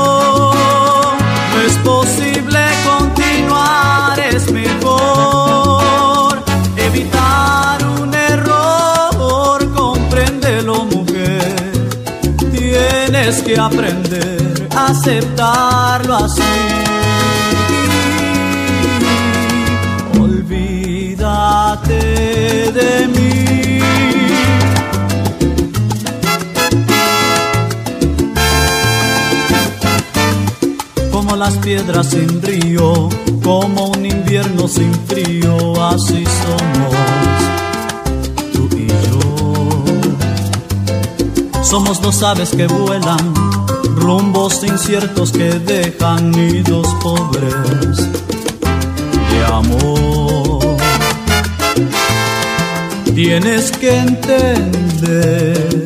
No es posible continuar, es mejor evitar un error, compréndelo, mujer. Tienes que aprender a aceptarlo así. Olvídate de mí. Como las piedras sin río, como un invierno sin frío, así somos tú y yo. Somos dos aves que vuelan, rumbos inciertos que dejan nidos pobres de amor. Tienes que entender,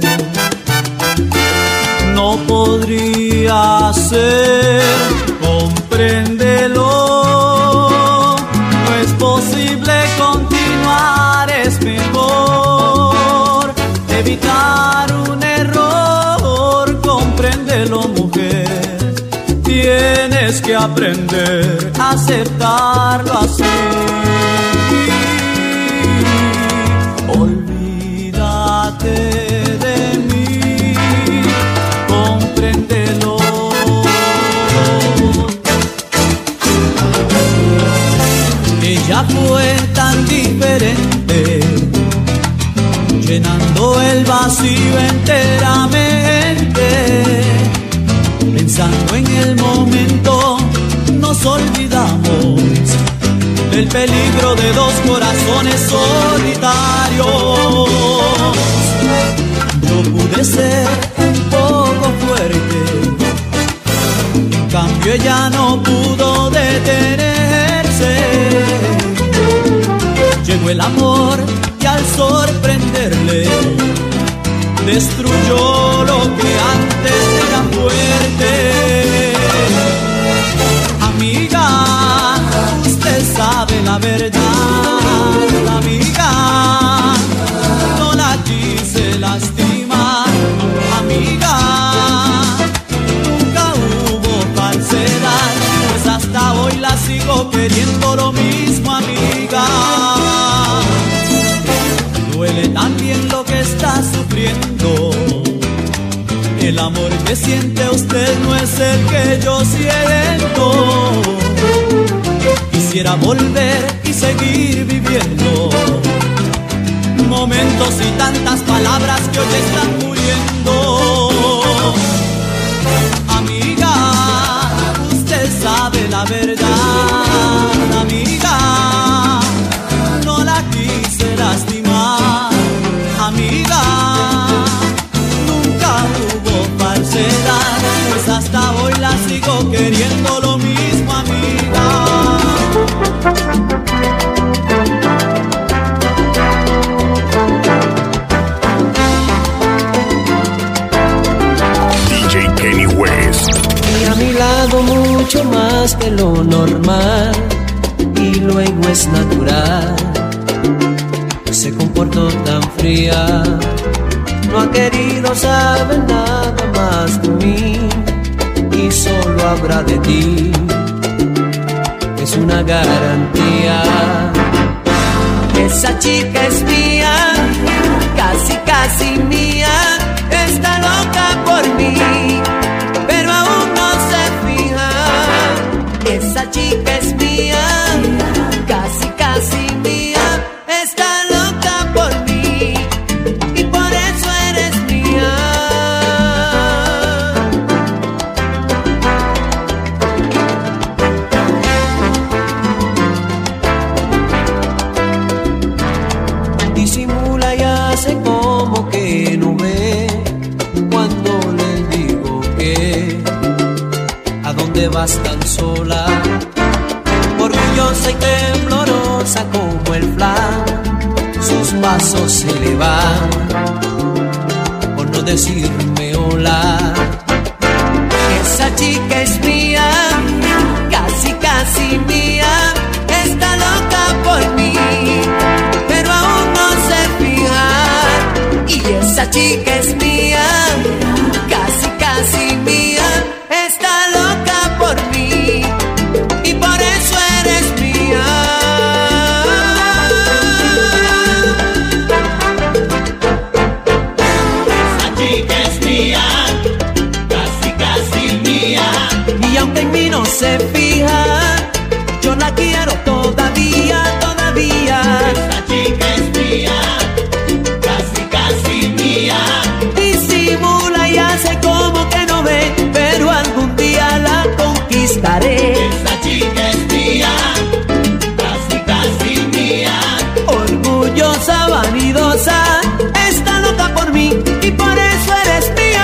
no podría ser, compréndelo. No es posible continuar, es mejor evitar un error, compréndelo, mujer. Tienes que aprender a aceptarlo así. Olvídate de mí, compréndelo. Ella fue tan diferente, llenando el vacío enteramente. Pensando en el momento, nos olvidamos del peligro de dos corazones solitarios. Yo pude ser un poco fuerte, en cambio ella no pudo detenerse. Llegó el amor y al sorprenderle destruyó lo que antes era fuerte. Amiga, usted sabe la verdad, amiga, no la quise lastimar, amiga, nunca hubo falsedad, pues hasta hoy la sigo queriendo lo mismo, amiga. duele también lo que está sufriendo. El amor que siente usted no es el que yo siento. Quisiera volver y seguir viviendo momentos y tantas palabras que hoy están muriendo. Amiga, usted sabe la verdad. Amiga, no la quise lastimar. Amiga, nunca hubo falsedad, pues hasta hoy la sigo queriendo lo mismo, amiga. D J Kenny West. Y a mi lado mucho más que lo normal, y luego es natural. Se comportó tan fría, no ha querido saber nada más de mí, y solo habrá de ti. Es una garantía. Esa chica es mía, casi casi mía, está loca por mí, pero aún no se fija. Esa chica es mía, casi casi mía, está loca por mí, y por eso eres mía. Disimula y hace como que no ve cuando le digo que a dónde vas tan sola, orgullosa y temblorosa como el flan. Sus pasos se le van por no decirme hola. Esa chica es mía, casi casi mía, está loca por mí, pero aún no se fija. Y esa chica es mía, casi casi mía, está loca por mí, y por eso eres mía. Esa chica es mía, casi casi mía. Y aunque en mí no se fija, yo la quiero todavía, todavía. Esa chica es mía, casi casi mía. Disimula y hace como que no ve, pero algún día la conquistaré. Esa chica es mía, casi casi mía. Orgullosa, vanidosa, está loca por mí, y por eso eres mía.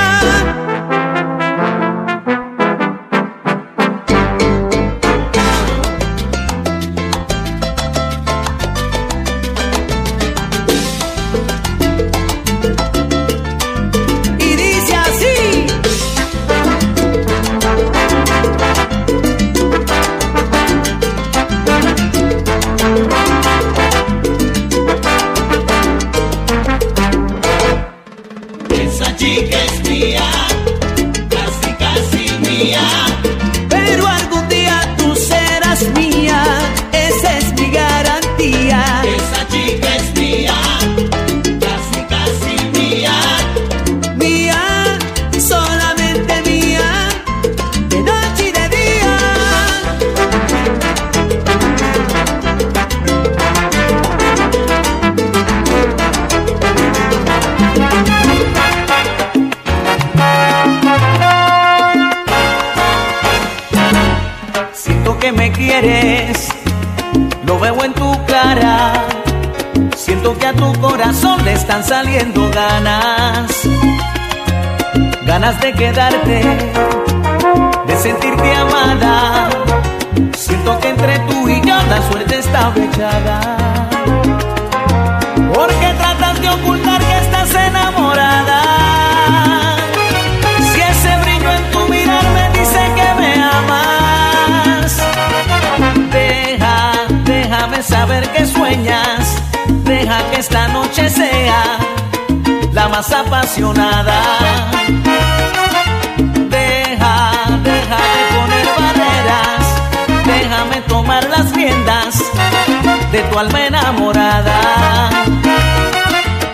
Y dice así. Esa chica es mía, casi casi mía. Pero algún día tú serás mía, esa es mi garantía. Esa chica es mía, casi casi mía. Mía, solamente mía, de noche y de día. Siento que me quieres, lo veo en tu cara. Siento que a tu corazón le están saliendo ganas, ganas de quedarte, de sentirte amada. Siento que entre tú y yo la suerte está fechada. Porque tratas de ocultar que estás enamorada. Si ese brillo en tu mirar me dice que me amas, deja, déjame saber que sueñas. Deja que esta noche sea la más apasionada. Deja, deja de poner barreras. Déjame tomar las riendas de tu alma enamorada.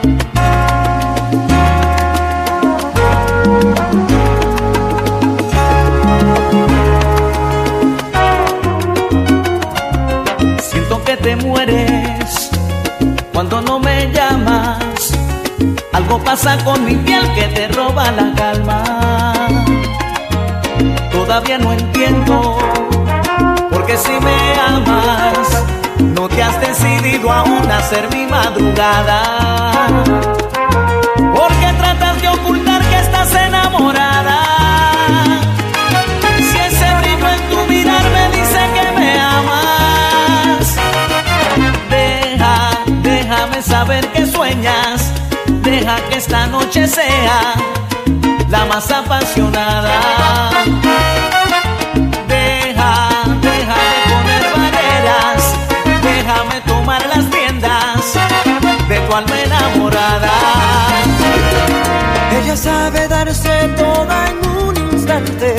Algo pasa con mi piel que te roba la calma. Todavía no entiendo, porque si me amas, no te has decidido aún a ser mi madrugada. Porque tratas de ocultar que estás enamorada. Si ese brillo en tu mirar me dice que me amas, deja, déjame saber que sueñas. Deja que esta noche sea la más apasionada. Deja, deja de poner barreras. Déjame tomar las riendas de tu alma enamorada. Ella sabe darse toda en un instante,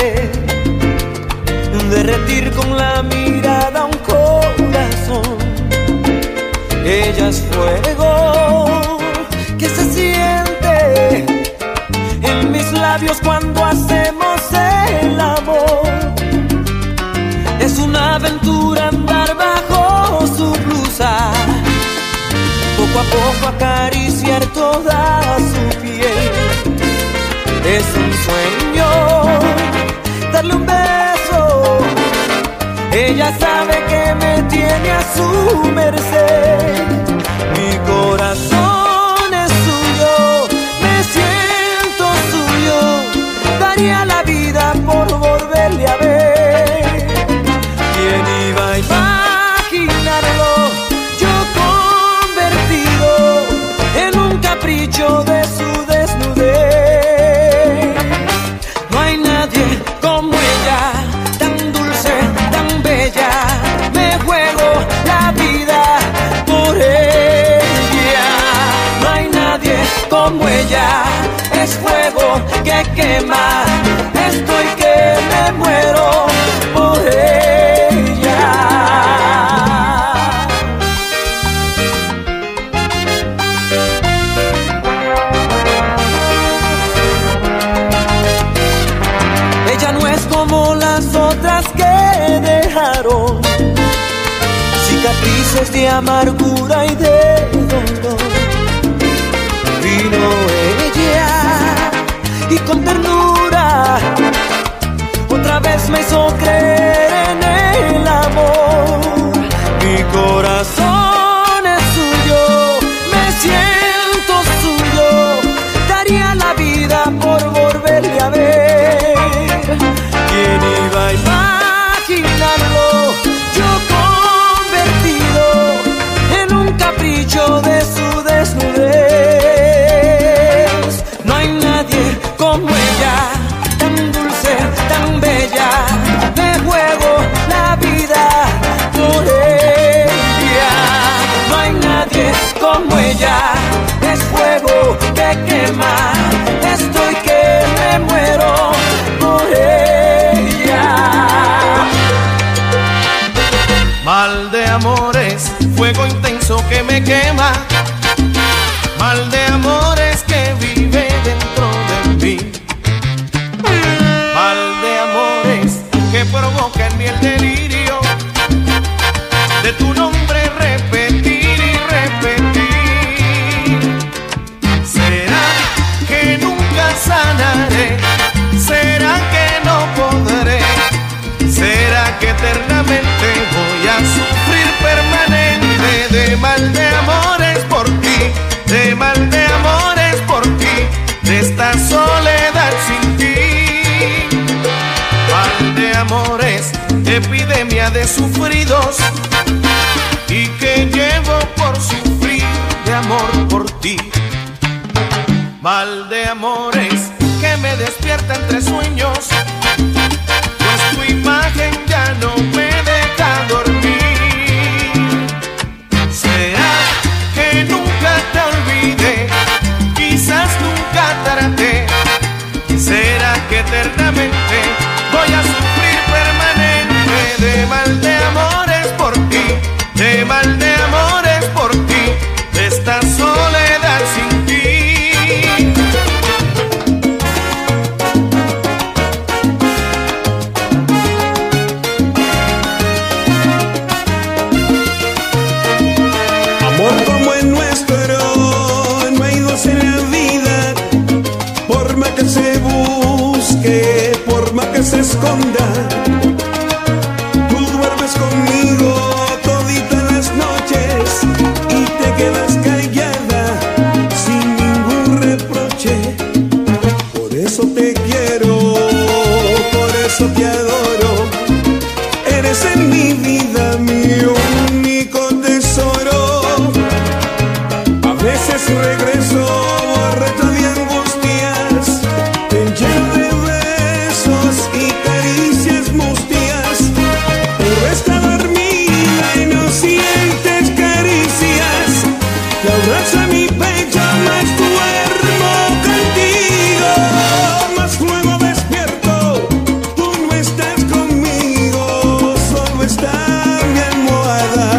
derretir con la mirada un corazón. Ella es fuego que se siente en mis labios cuando hacemos el amor. Es una aventura andar bajo su blusa, poco a poco acariciar toda su piel. Es un sueño darle un beso. Ella sabe que me tiene a su merced. Mi corazón es suyo, me siento suyo. Daría la vida por volverle a ver. ¿Quién iba a imaginarlo? Yo convertido en un capricho de su desnudez. No hay nadie como ella, tan dulce, tan bella. Me juego la vida por ella. No hay nadie como ella, es fuego que quema. Estoy que me muero por ella. Ella no es como las otras que dejaron cicatrices de amargura y de dolor. Vino ella y con ternura otra vez me hizo creer en el amor. Mi corazón es suyo, me siento suyo. Daría la vida por volverle a ver. ¿Quién iba a imaginarlo? Yo convertido en un capricho de su desnudez. No hay nadie como ella, tan dulce, tan bella. Me juego la vida por ella. No hay nadie como ella, es fuego que quema. Estoy que me muero por ella. Mal de amores, fuego intenso que me quema. Mal de amores que vive dentro de mí. Mal de amores que provoca en mí el delirio de tu nombre repetir y repetir. ¿Será que nunca sanaré? ¿Será que no podré? ¿Será que eternamente voy a sufrir permanente de mal de amores por ti? De mal de amores por ti, de esta soledad sin ti. Mal de amores, epidemia de sufridos, y que llevo por sufrir de amor por ti. Mal de amores que me despierta entre sueños, pues tu imagen ya no me deja dormir. ¿Será que nunca te olvidé? Quizás nunca traté. ¿Será que eternamente voy a sufrir permanente de mal de amores por ti? De mal de amores por ti, de esta soledad sin ti. esconda. Tú duermes conmigo toditas las noches y te quedas callada sin ningún reproche. Por eso te quiero, por eso te adoro. Eres en mi vida mi único tesoro. A veces regreso borracho de angustias, te lleno de besos y caricias mustias, pero está dormida y no sientes caricias. Te abraza mi pecho, más duermo contigo, más luego despierto, tú no estás conmigo, solo está mi almohada.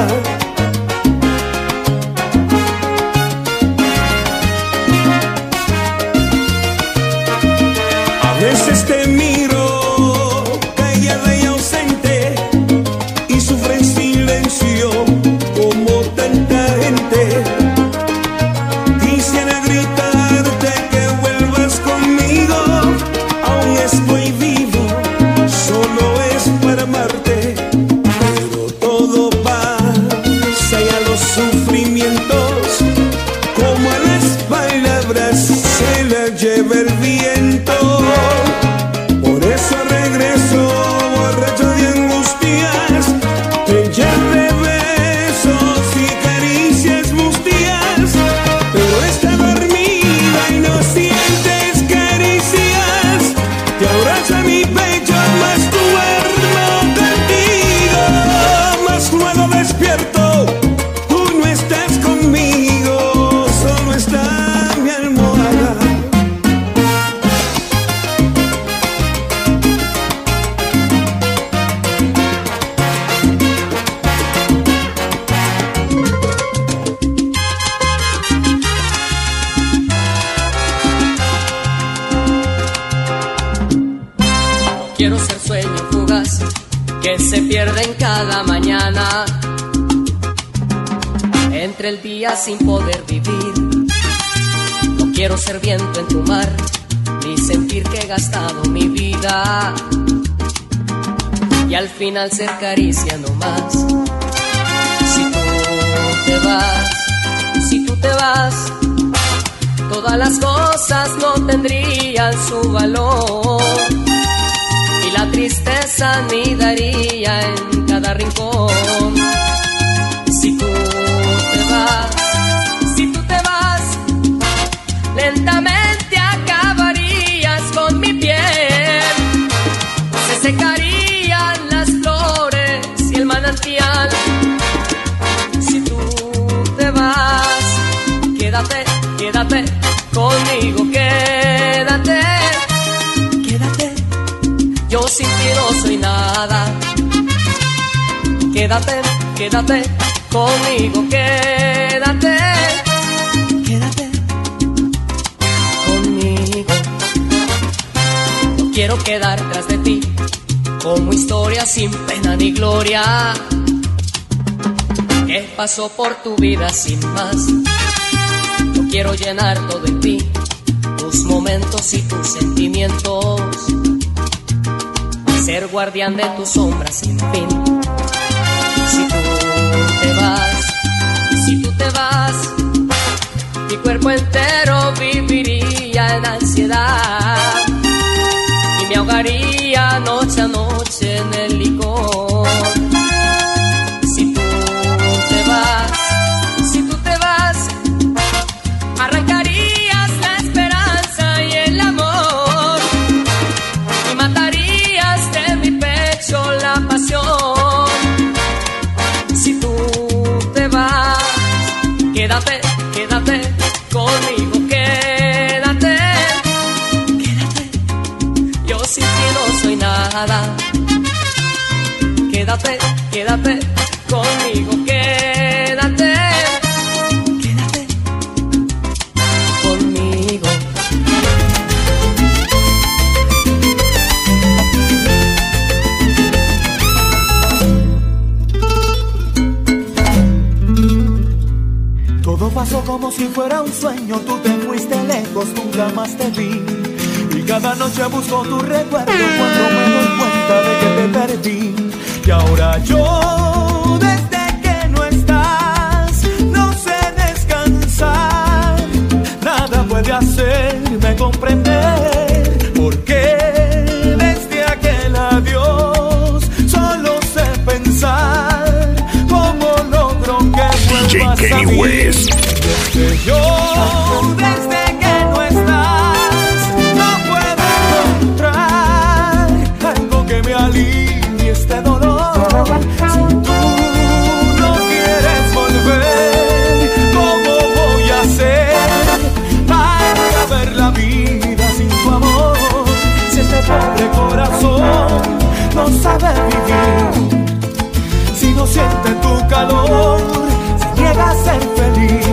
A veces te miro callada y ausente y sufre en silencio como tanta gente. Quisiera gritarte que vuelvas conmigo, aún estoy vivo, solo es para amarte. Pero todo pasa y a los sufrimientos, como a las palabras, se las lleva el viento. Por eso regreso borracho de angustias, te lleno de besos y caricias mustias, pero está dormida y no sientes caricias. Te abraza mi pecho, más duermo contigo, más luego despierto, tú no estás conmigo, solo está mi almohada. Quiero ser sueño fugaz que se pierde en cada mañana, entre el día sin poder vivir. No quiero ser viento en tu mar, ni sentir que he gastado mi vida y al final ser caricia no más. Si tú te vas, si tú te vas, todas las cosas no tendrían su valor y la tristeza anidaría en cada rincón. Si tú te vas, si tú te vas, lentamente acabarías con mi piel, se secarían las flores y el manantial. Si tú te vas, quédate, quédate conmigo, quédate, quédate. Yo sin ti no soy nada. Quédate, quédate conmigo, quédate, quédate conmigo. No quiero quedar tras de ti como historia sin pena ni gloria, que pasó por tu vida sin más. No quiero llenar todo en ti, tus momentos y tus sentimientos, ser guardián de tu sombra sin fin. Si tú te vas, si tú te vas, mi cuerpo entero viviría en ansiedad y me ahogaría noche a noche en el licor. Si tú te vas, si tú te vas, arrancarías la esperanza y el amor y matarías de mi pecho la pasión. Si tú te vas, quédate, quédate conmigo, quédate, quédate. Yo sin ti no soy nada. Quédate, quédate conmigo, quédate, quédate conmigo. Todo pasó como si fuera un sueño, tú te fuiste lejos, nunca más te vi. Y Y cada noche busco tu recuerdo cuando me doy cuenta de que te perdí. Y ahora yo, desde que no estás, no sé descansar. Nada puede hacerme comprender por qué desde aquel adiós solo sé pensar cómo logro que vuelvas a mí. Desde yo, desde que no estás, no puedo encontrar algo que me alivie este dolor. Si tú no quieres volver, ¿cómo voy a hacer para ver la vida sin tu amor? Si este pobre corazón no sabe vivir, si no siente tu calor, se niega a ser feliz.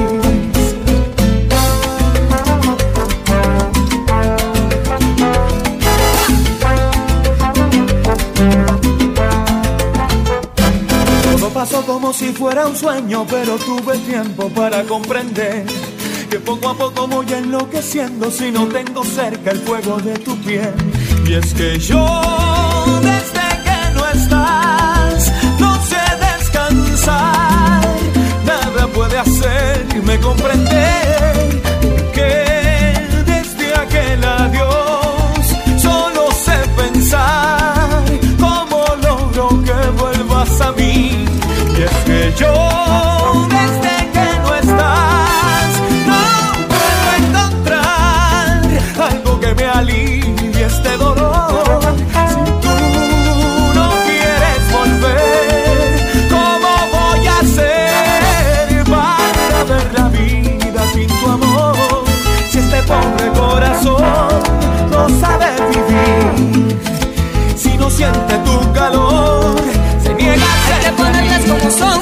Pasó como si fuera un sueño, pero tuve tiempo para comprender que poco a poco voy enloqueciendo si no tengo cerca el fuego de tu piel. Y es que yo, desde que no estás, no sé descansar. Nada puede hacerme comprender que desde aquel adiós solo sé pensar cómo logro que vuelvas a mí. Y es que yo, desde que no estás, no puedo encontrar algo que me alivie este dolor. Si tú no quieres volver, ¿cómo voy a hacer para ver la vida sin tu amor? Si este pobre corazón no sabe vivir, si no siente tu calor, se niega a ser feliz. Como son.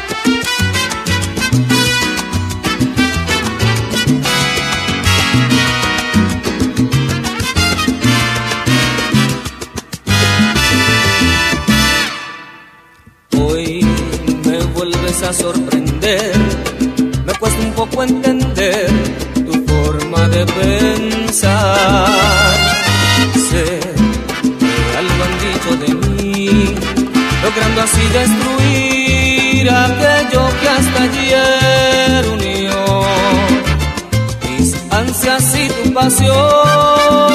Hoy me vuelves a sorprender, me cuesta un poco entender tu forma de pensar. Sé que algo han dicho de mí, logrando así destruir aquello que hasta ayer unió mis ansias y tu pasión.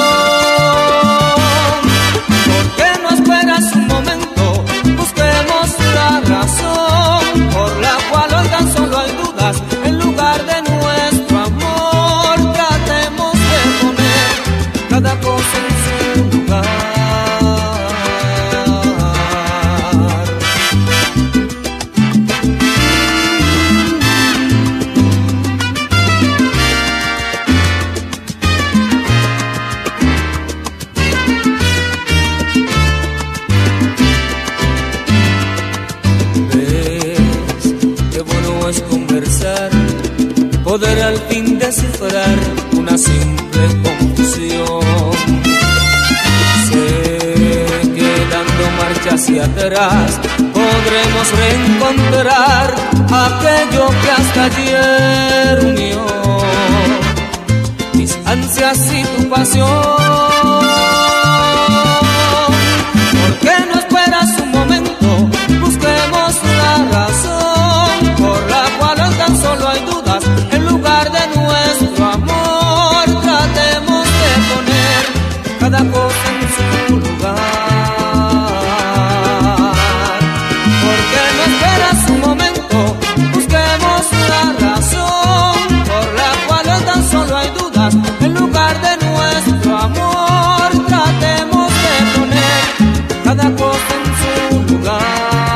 ¿Por qué no esperas un momento? Busquemos la razón por la cual hoy tan solo hay dudas en lugar de nuestro amor. Tratemos de poner cada cosa en su lugar. Poder al fin descifrar una simple confusión. Sé que dando marcha hacia atrás podremos reencontrar aquello que hasta ayer unió mis ansias y tu pasión. ¿Por qué no esperas un momento? Busquemos la razón por la cual hoy tan solo hay dudas en lugar de nuestro amor. Tratemos de poner cada cosa en su lugar. ¿Por qué no esperas un momento? Busquemos la razón por la cual hoy tan solo hay dudas en lugar de nuestro amor. Tratemos de poner cada cosa en su lugar.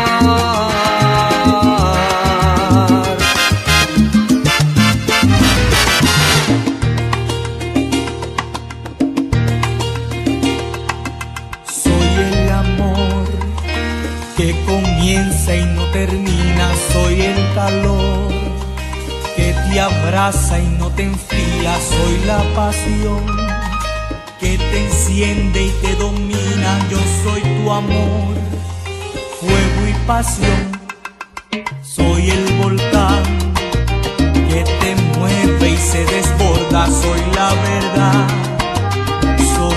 Y no termina, soy el calor que te abraza y no te enfría, soy la pasión que te enciende y te domina, yo soy tu amor, fuego y pasión, soy el volcán que te mueve y se desborda, soy la verdad, soy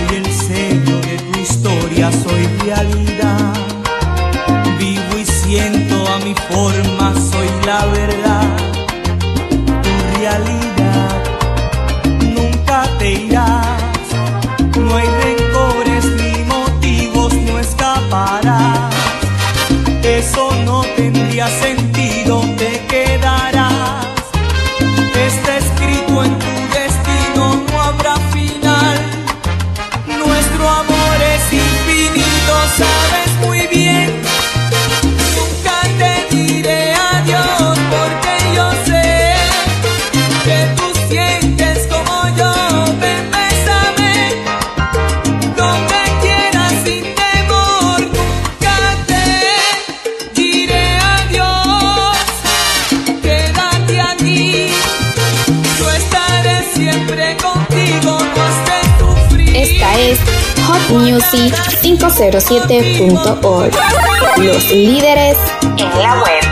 ya soy realidad. Vivo y siento a mi forma, soy la verdad. Tu realidad, nunca te irás. No hay rencores ni motivos, no escaparás. Eso no tendría sentido, te quedarás. Está escrito en tu destino, no habrá final. Nuestro amor es infinito, sabes muy bien. Nunca te diré adiós porque yo sé que tú sientes como yo. Ven, bésame, donde quieras sin temor. Nunca te diré adiós, quédate aquí. Yo estaré siempre contigo, no estés sufrir. Esta es Hot Music cinco cero siete punto org, los líderes en la web.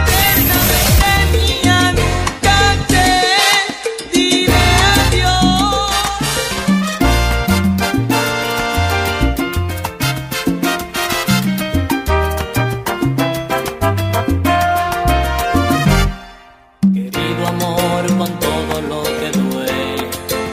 Querido amor, con todo lo que duele,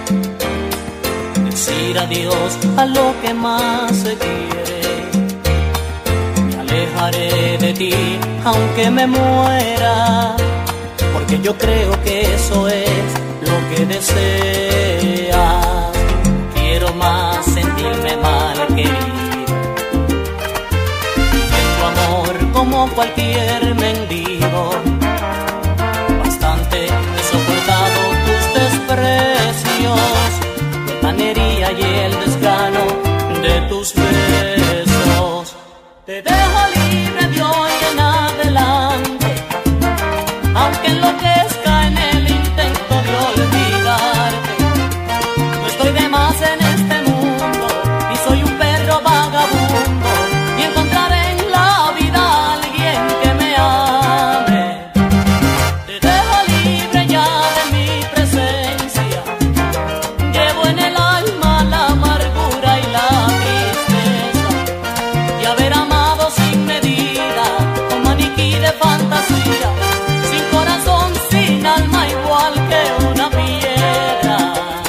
decir adiós a lo que más se quiere. Me alejaré de ti aunque me muera, porque yo creo que eso es lo que deseas. Quiero más sentirme mal querido, y en tu amor como cualquier mendigo. Bastante he soportado tus desprecios, la tanería y el desgano de tus besos. Te dejo libre de hoy en adelante, aunque enloquezca en el intento de olvidarte. No estoy de más en este mundo y soy un perro vagabundo, y encontraré en la vida a alguien que me ame. Te dejo libre ya de mi presencia, llevo en el alma la amargura y la tristeza de haber amado sin medida, un maniquí de fantasía, sin corazón, sin alma, igual que una piedra.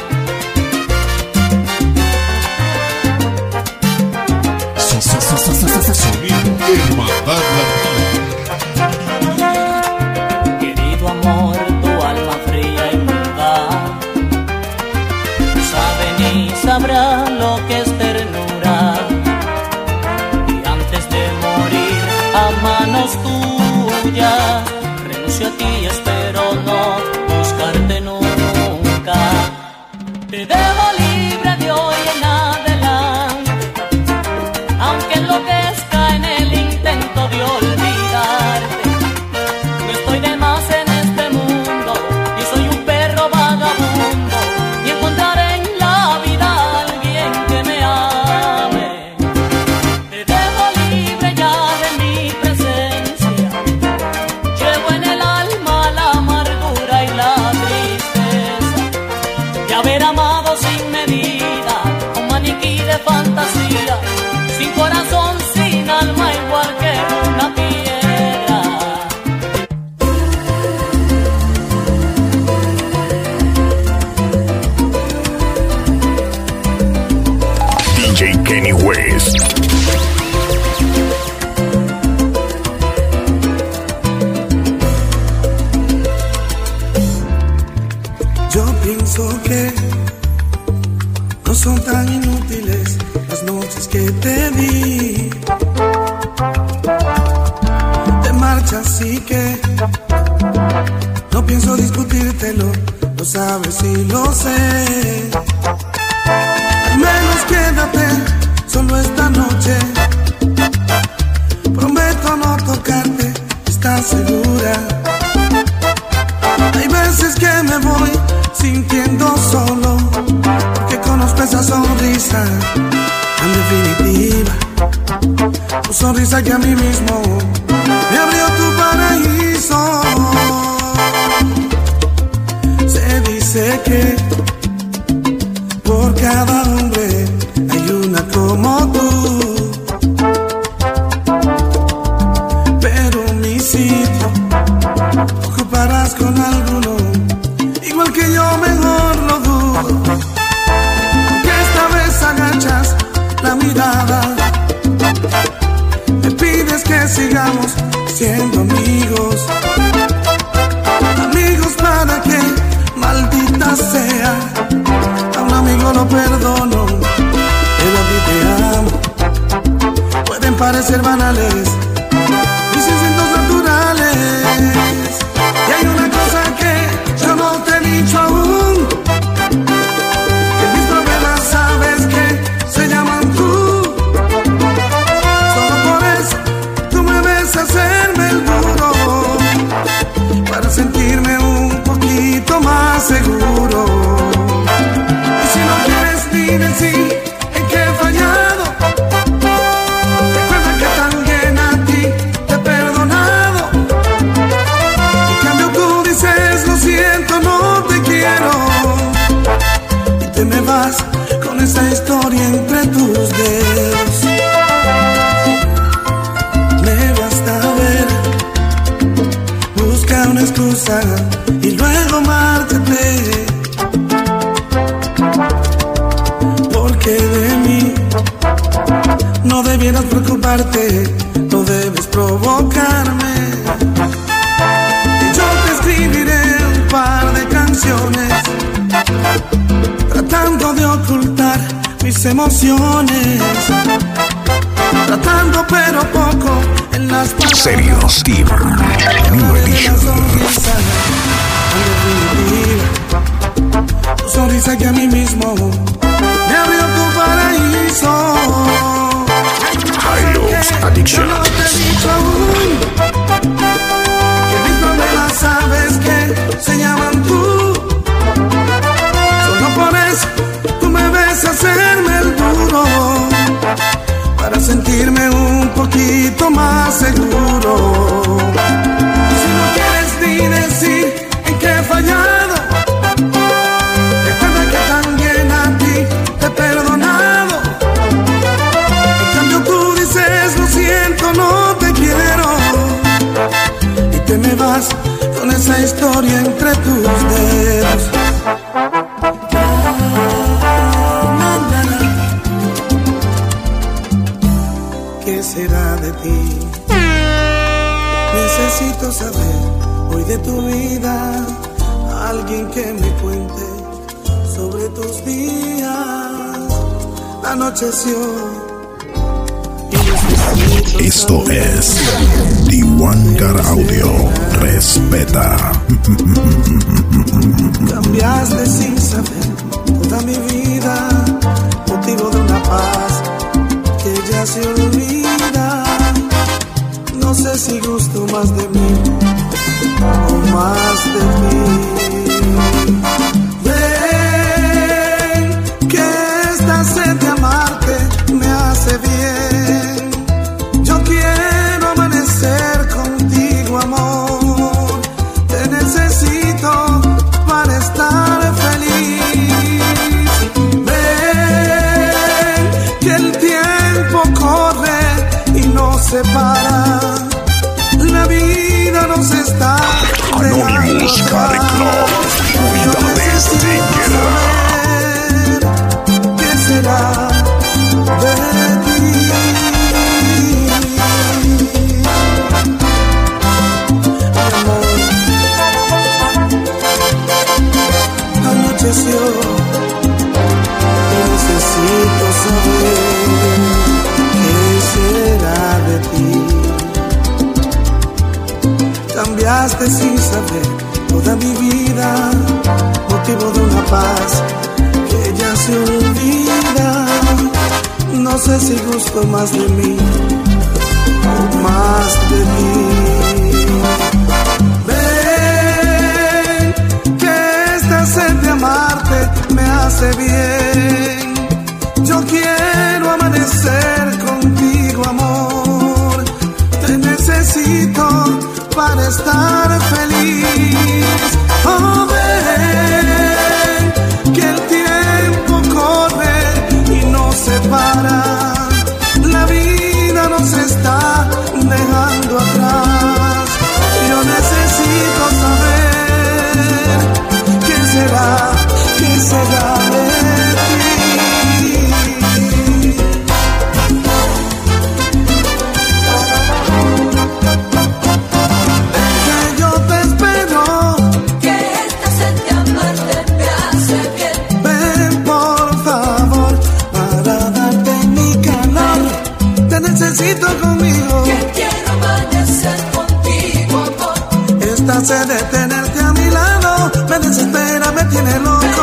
Sonido Hermandad Latina. Querido amor, tu alma fría y muda no sabe ni sabrá lo que es ternura. Y antes de morir a manos tuyas, renuncio a ti y espero no buscarte nunca. Te dejo libre de hoy en adelante, aunque enloquezca en el intento de olvidarte. No estoy de más en este mundo y soy un perro vagabundo, y encontraré en la vida a alguien que me ame. Te dejo libre ya de mi presencia, llevo en el alma la amargura y la tristeza de haber amado sin medida, un maniquí de fantasía, sin corazón, sin alma, igual que una piedra. D J Kenny West. Yo pienso que no son tan inútiles las noches que te di. Te marchas y que no pienso discutírtelo, lo sabes y lo sé. Al menos quédate solo esta noche, prometo no tocarte, ¿estás segura? Hay veces que me voy sintiendo solo, porque conozco esa sonrisa tan definitiva, tu sonrisa que a mí mismo me abrió tu paraíso. Se dice que por cada hombre hay una como tú, sigamos siendo amigos. Amigos para que, maldita sea, a un amigo lo perdono, pero a ti te amo. Pueden parecer banales mis instintos naturales. Y hay una cosa que yo no te he dicho aún, que mis problemas sabes que se llaman tú. Solo por eso tú me ves hacerme el duro, para sentirme un poquito más seguro. Y si no quieres ni decir en qué he fallado, recuerda que también a ti te he perdonado. En cambio tú dices lo siento, no te quiero, y te me vas con esa historia entre tus dedos. Me basta ver, busca una excusa y luego márchate, porque de mí no debieras preocuparte, no debes provocarme. Y yo te escribiré un par de canciones, tratando de ocultar mis emociones, tratando pero poco en las palabras. Serious Team New Edition. Tu sonrisa que a mí mismo me abrió tu paraíso. Hilos Addiction. Yo no te he dicho aún que mis problemas sabes que se llaman tú. Solo por eso tú me ves hacerme el duro, para sentirme un poquito más seguro. Si no quieres ni decir en qué he fallado, recuerda que también a ti te he perdonado. En cambio tú dices lo siento, no te quiero, y te me vas con esa historia entre tus dedos. ¿Qué será de ti? Necesito saber hoy de tu vida, alguien que me cuente sobre tus días. Anocheció y necesito Esto saber. es Diwangar Audio. Respeta. Cambiaste sin saber toda mi vida, motivo de una paz que ya se olvida. No sé si gusto más de mí o más de ti. Ven, que esta sed de amarte me hace bien. Yo quiero amanecer contigo, amor. Te necesito para estar feliz. Ven, que el tiempo corre y nos separa. La vida nos está Anonymous Carry Club. Novedades de guerra. ¿Qué será de ti? Amor, anocheció y necesito saber qué será de ti. Cambiaste sin saber toda mi vida, motivo de una paz que ya se olvida. No sé si gusto más de mí o más de ti. Ven, que esta sed de amarte me hace bien. Yo quiero amanecer contigo, amor. Te necesito para estar feliz. Oh, ven, que el tiempo corre y nos separa. La vida nos está dejando atrás. Yo necesito saber qué será, qué será de ti. necesito conmigo. Que quiero amanecer contigo, amor. Esta sed de tenerte a mi lado me desespera, me tiene loco.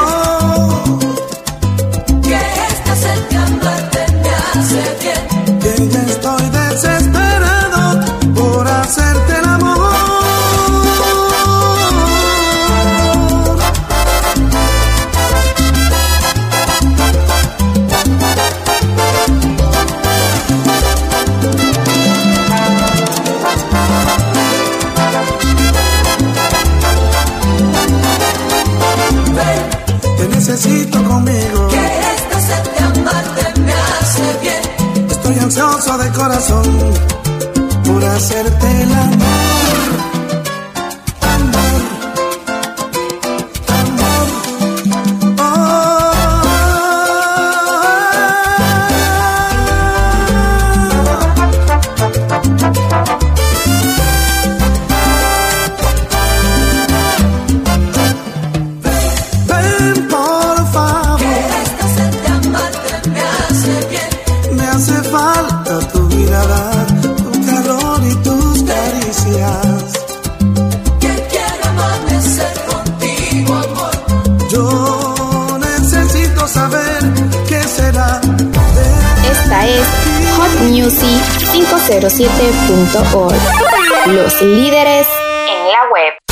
Que esta sed de amarte me hace bien. Que ya estoy desesperado por hacerte el amor. Necesito conmigo. Que esta sed de amarte me hace bien. Estoy ansioso de corazón por hacerte el amor. Amor, amor, oh. Tu mirada, tu calor y tus caricias. Que quiero amanecer contigo, amor. Yo necesito saber qué será de Esta es Hot Music quinientos siete punto org, los líderes en la web.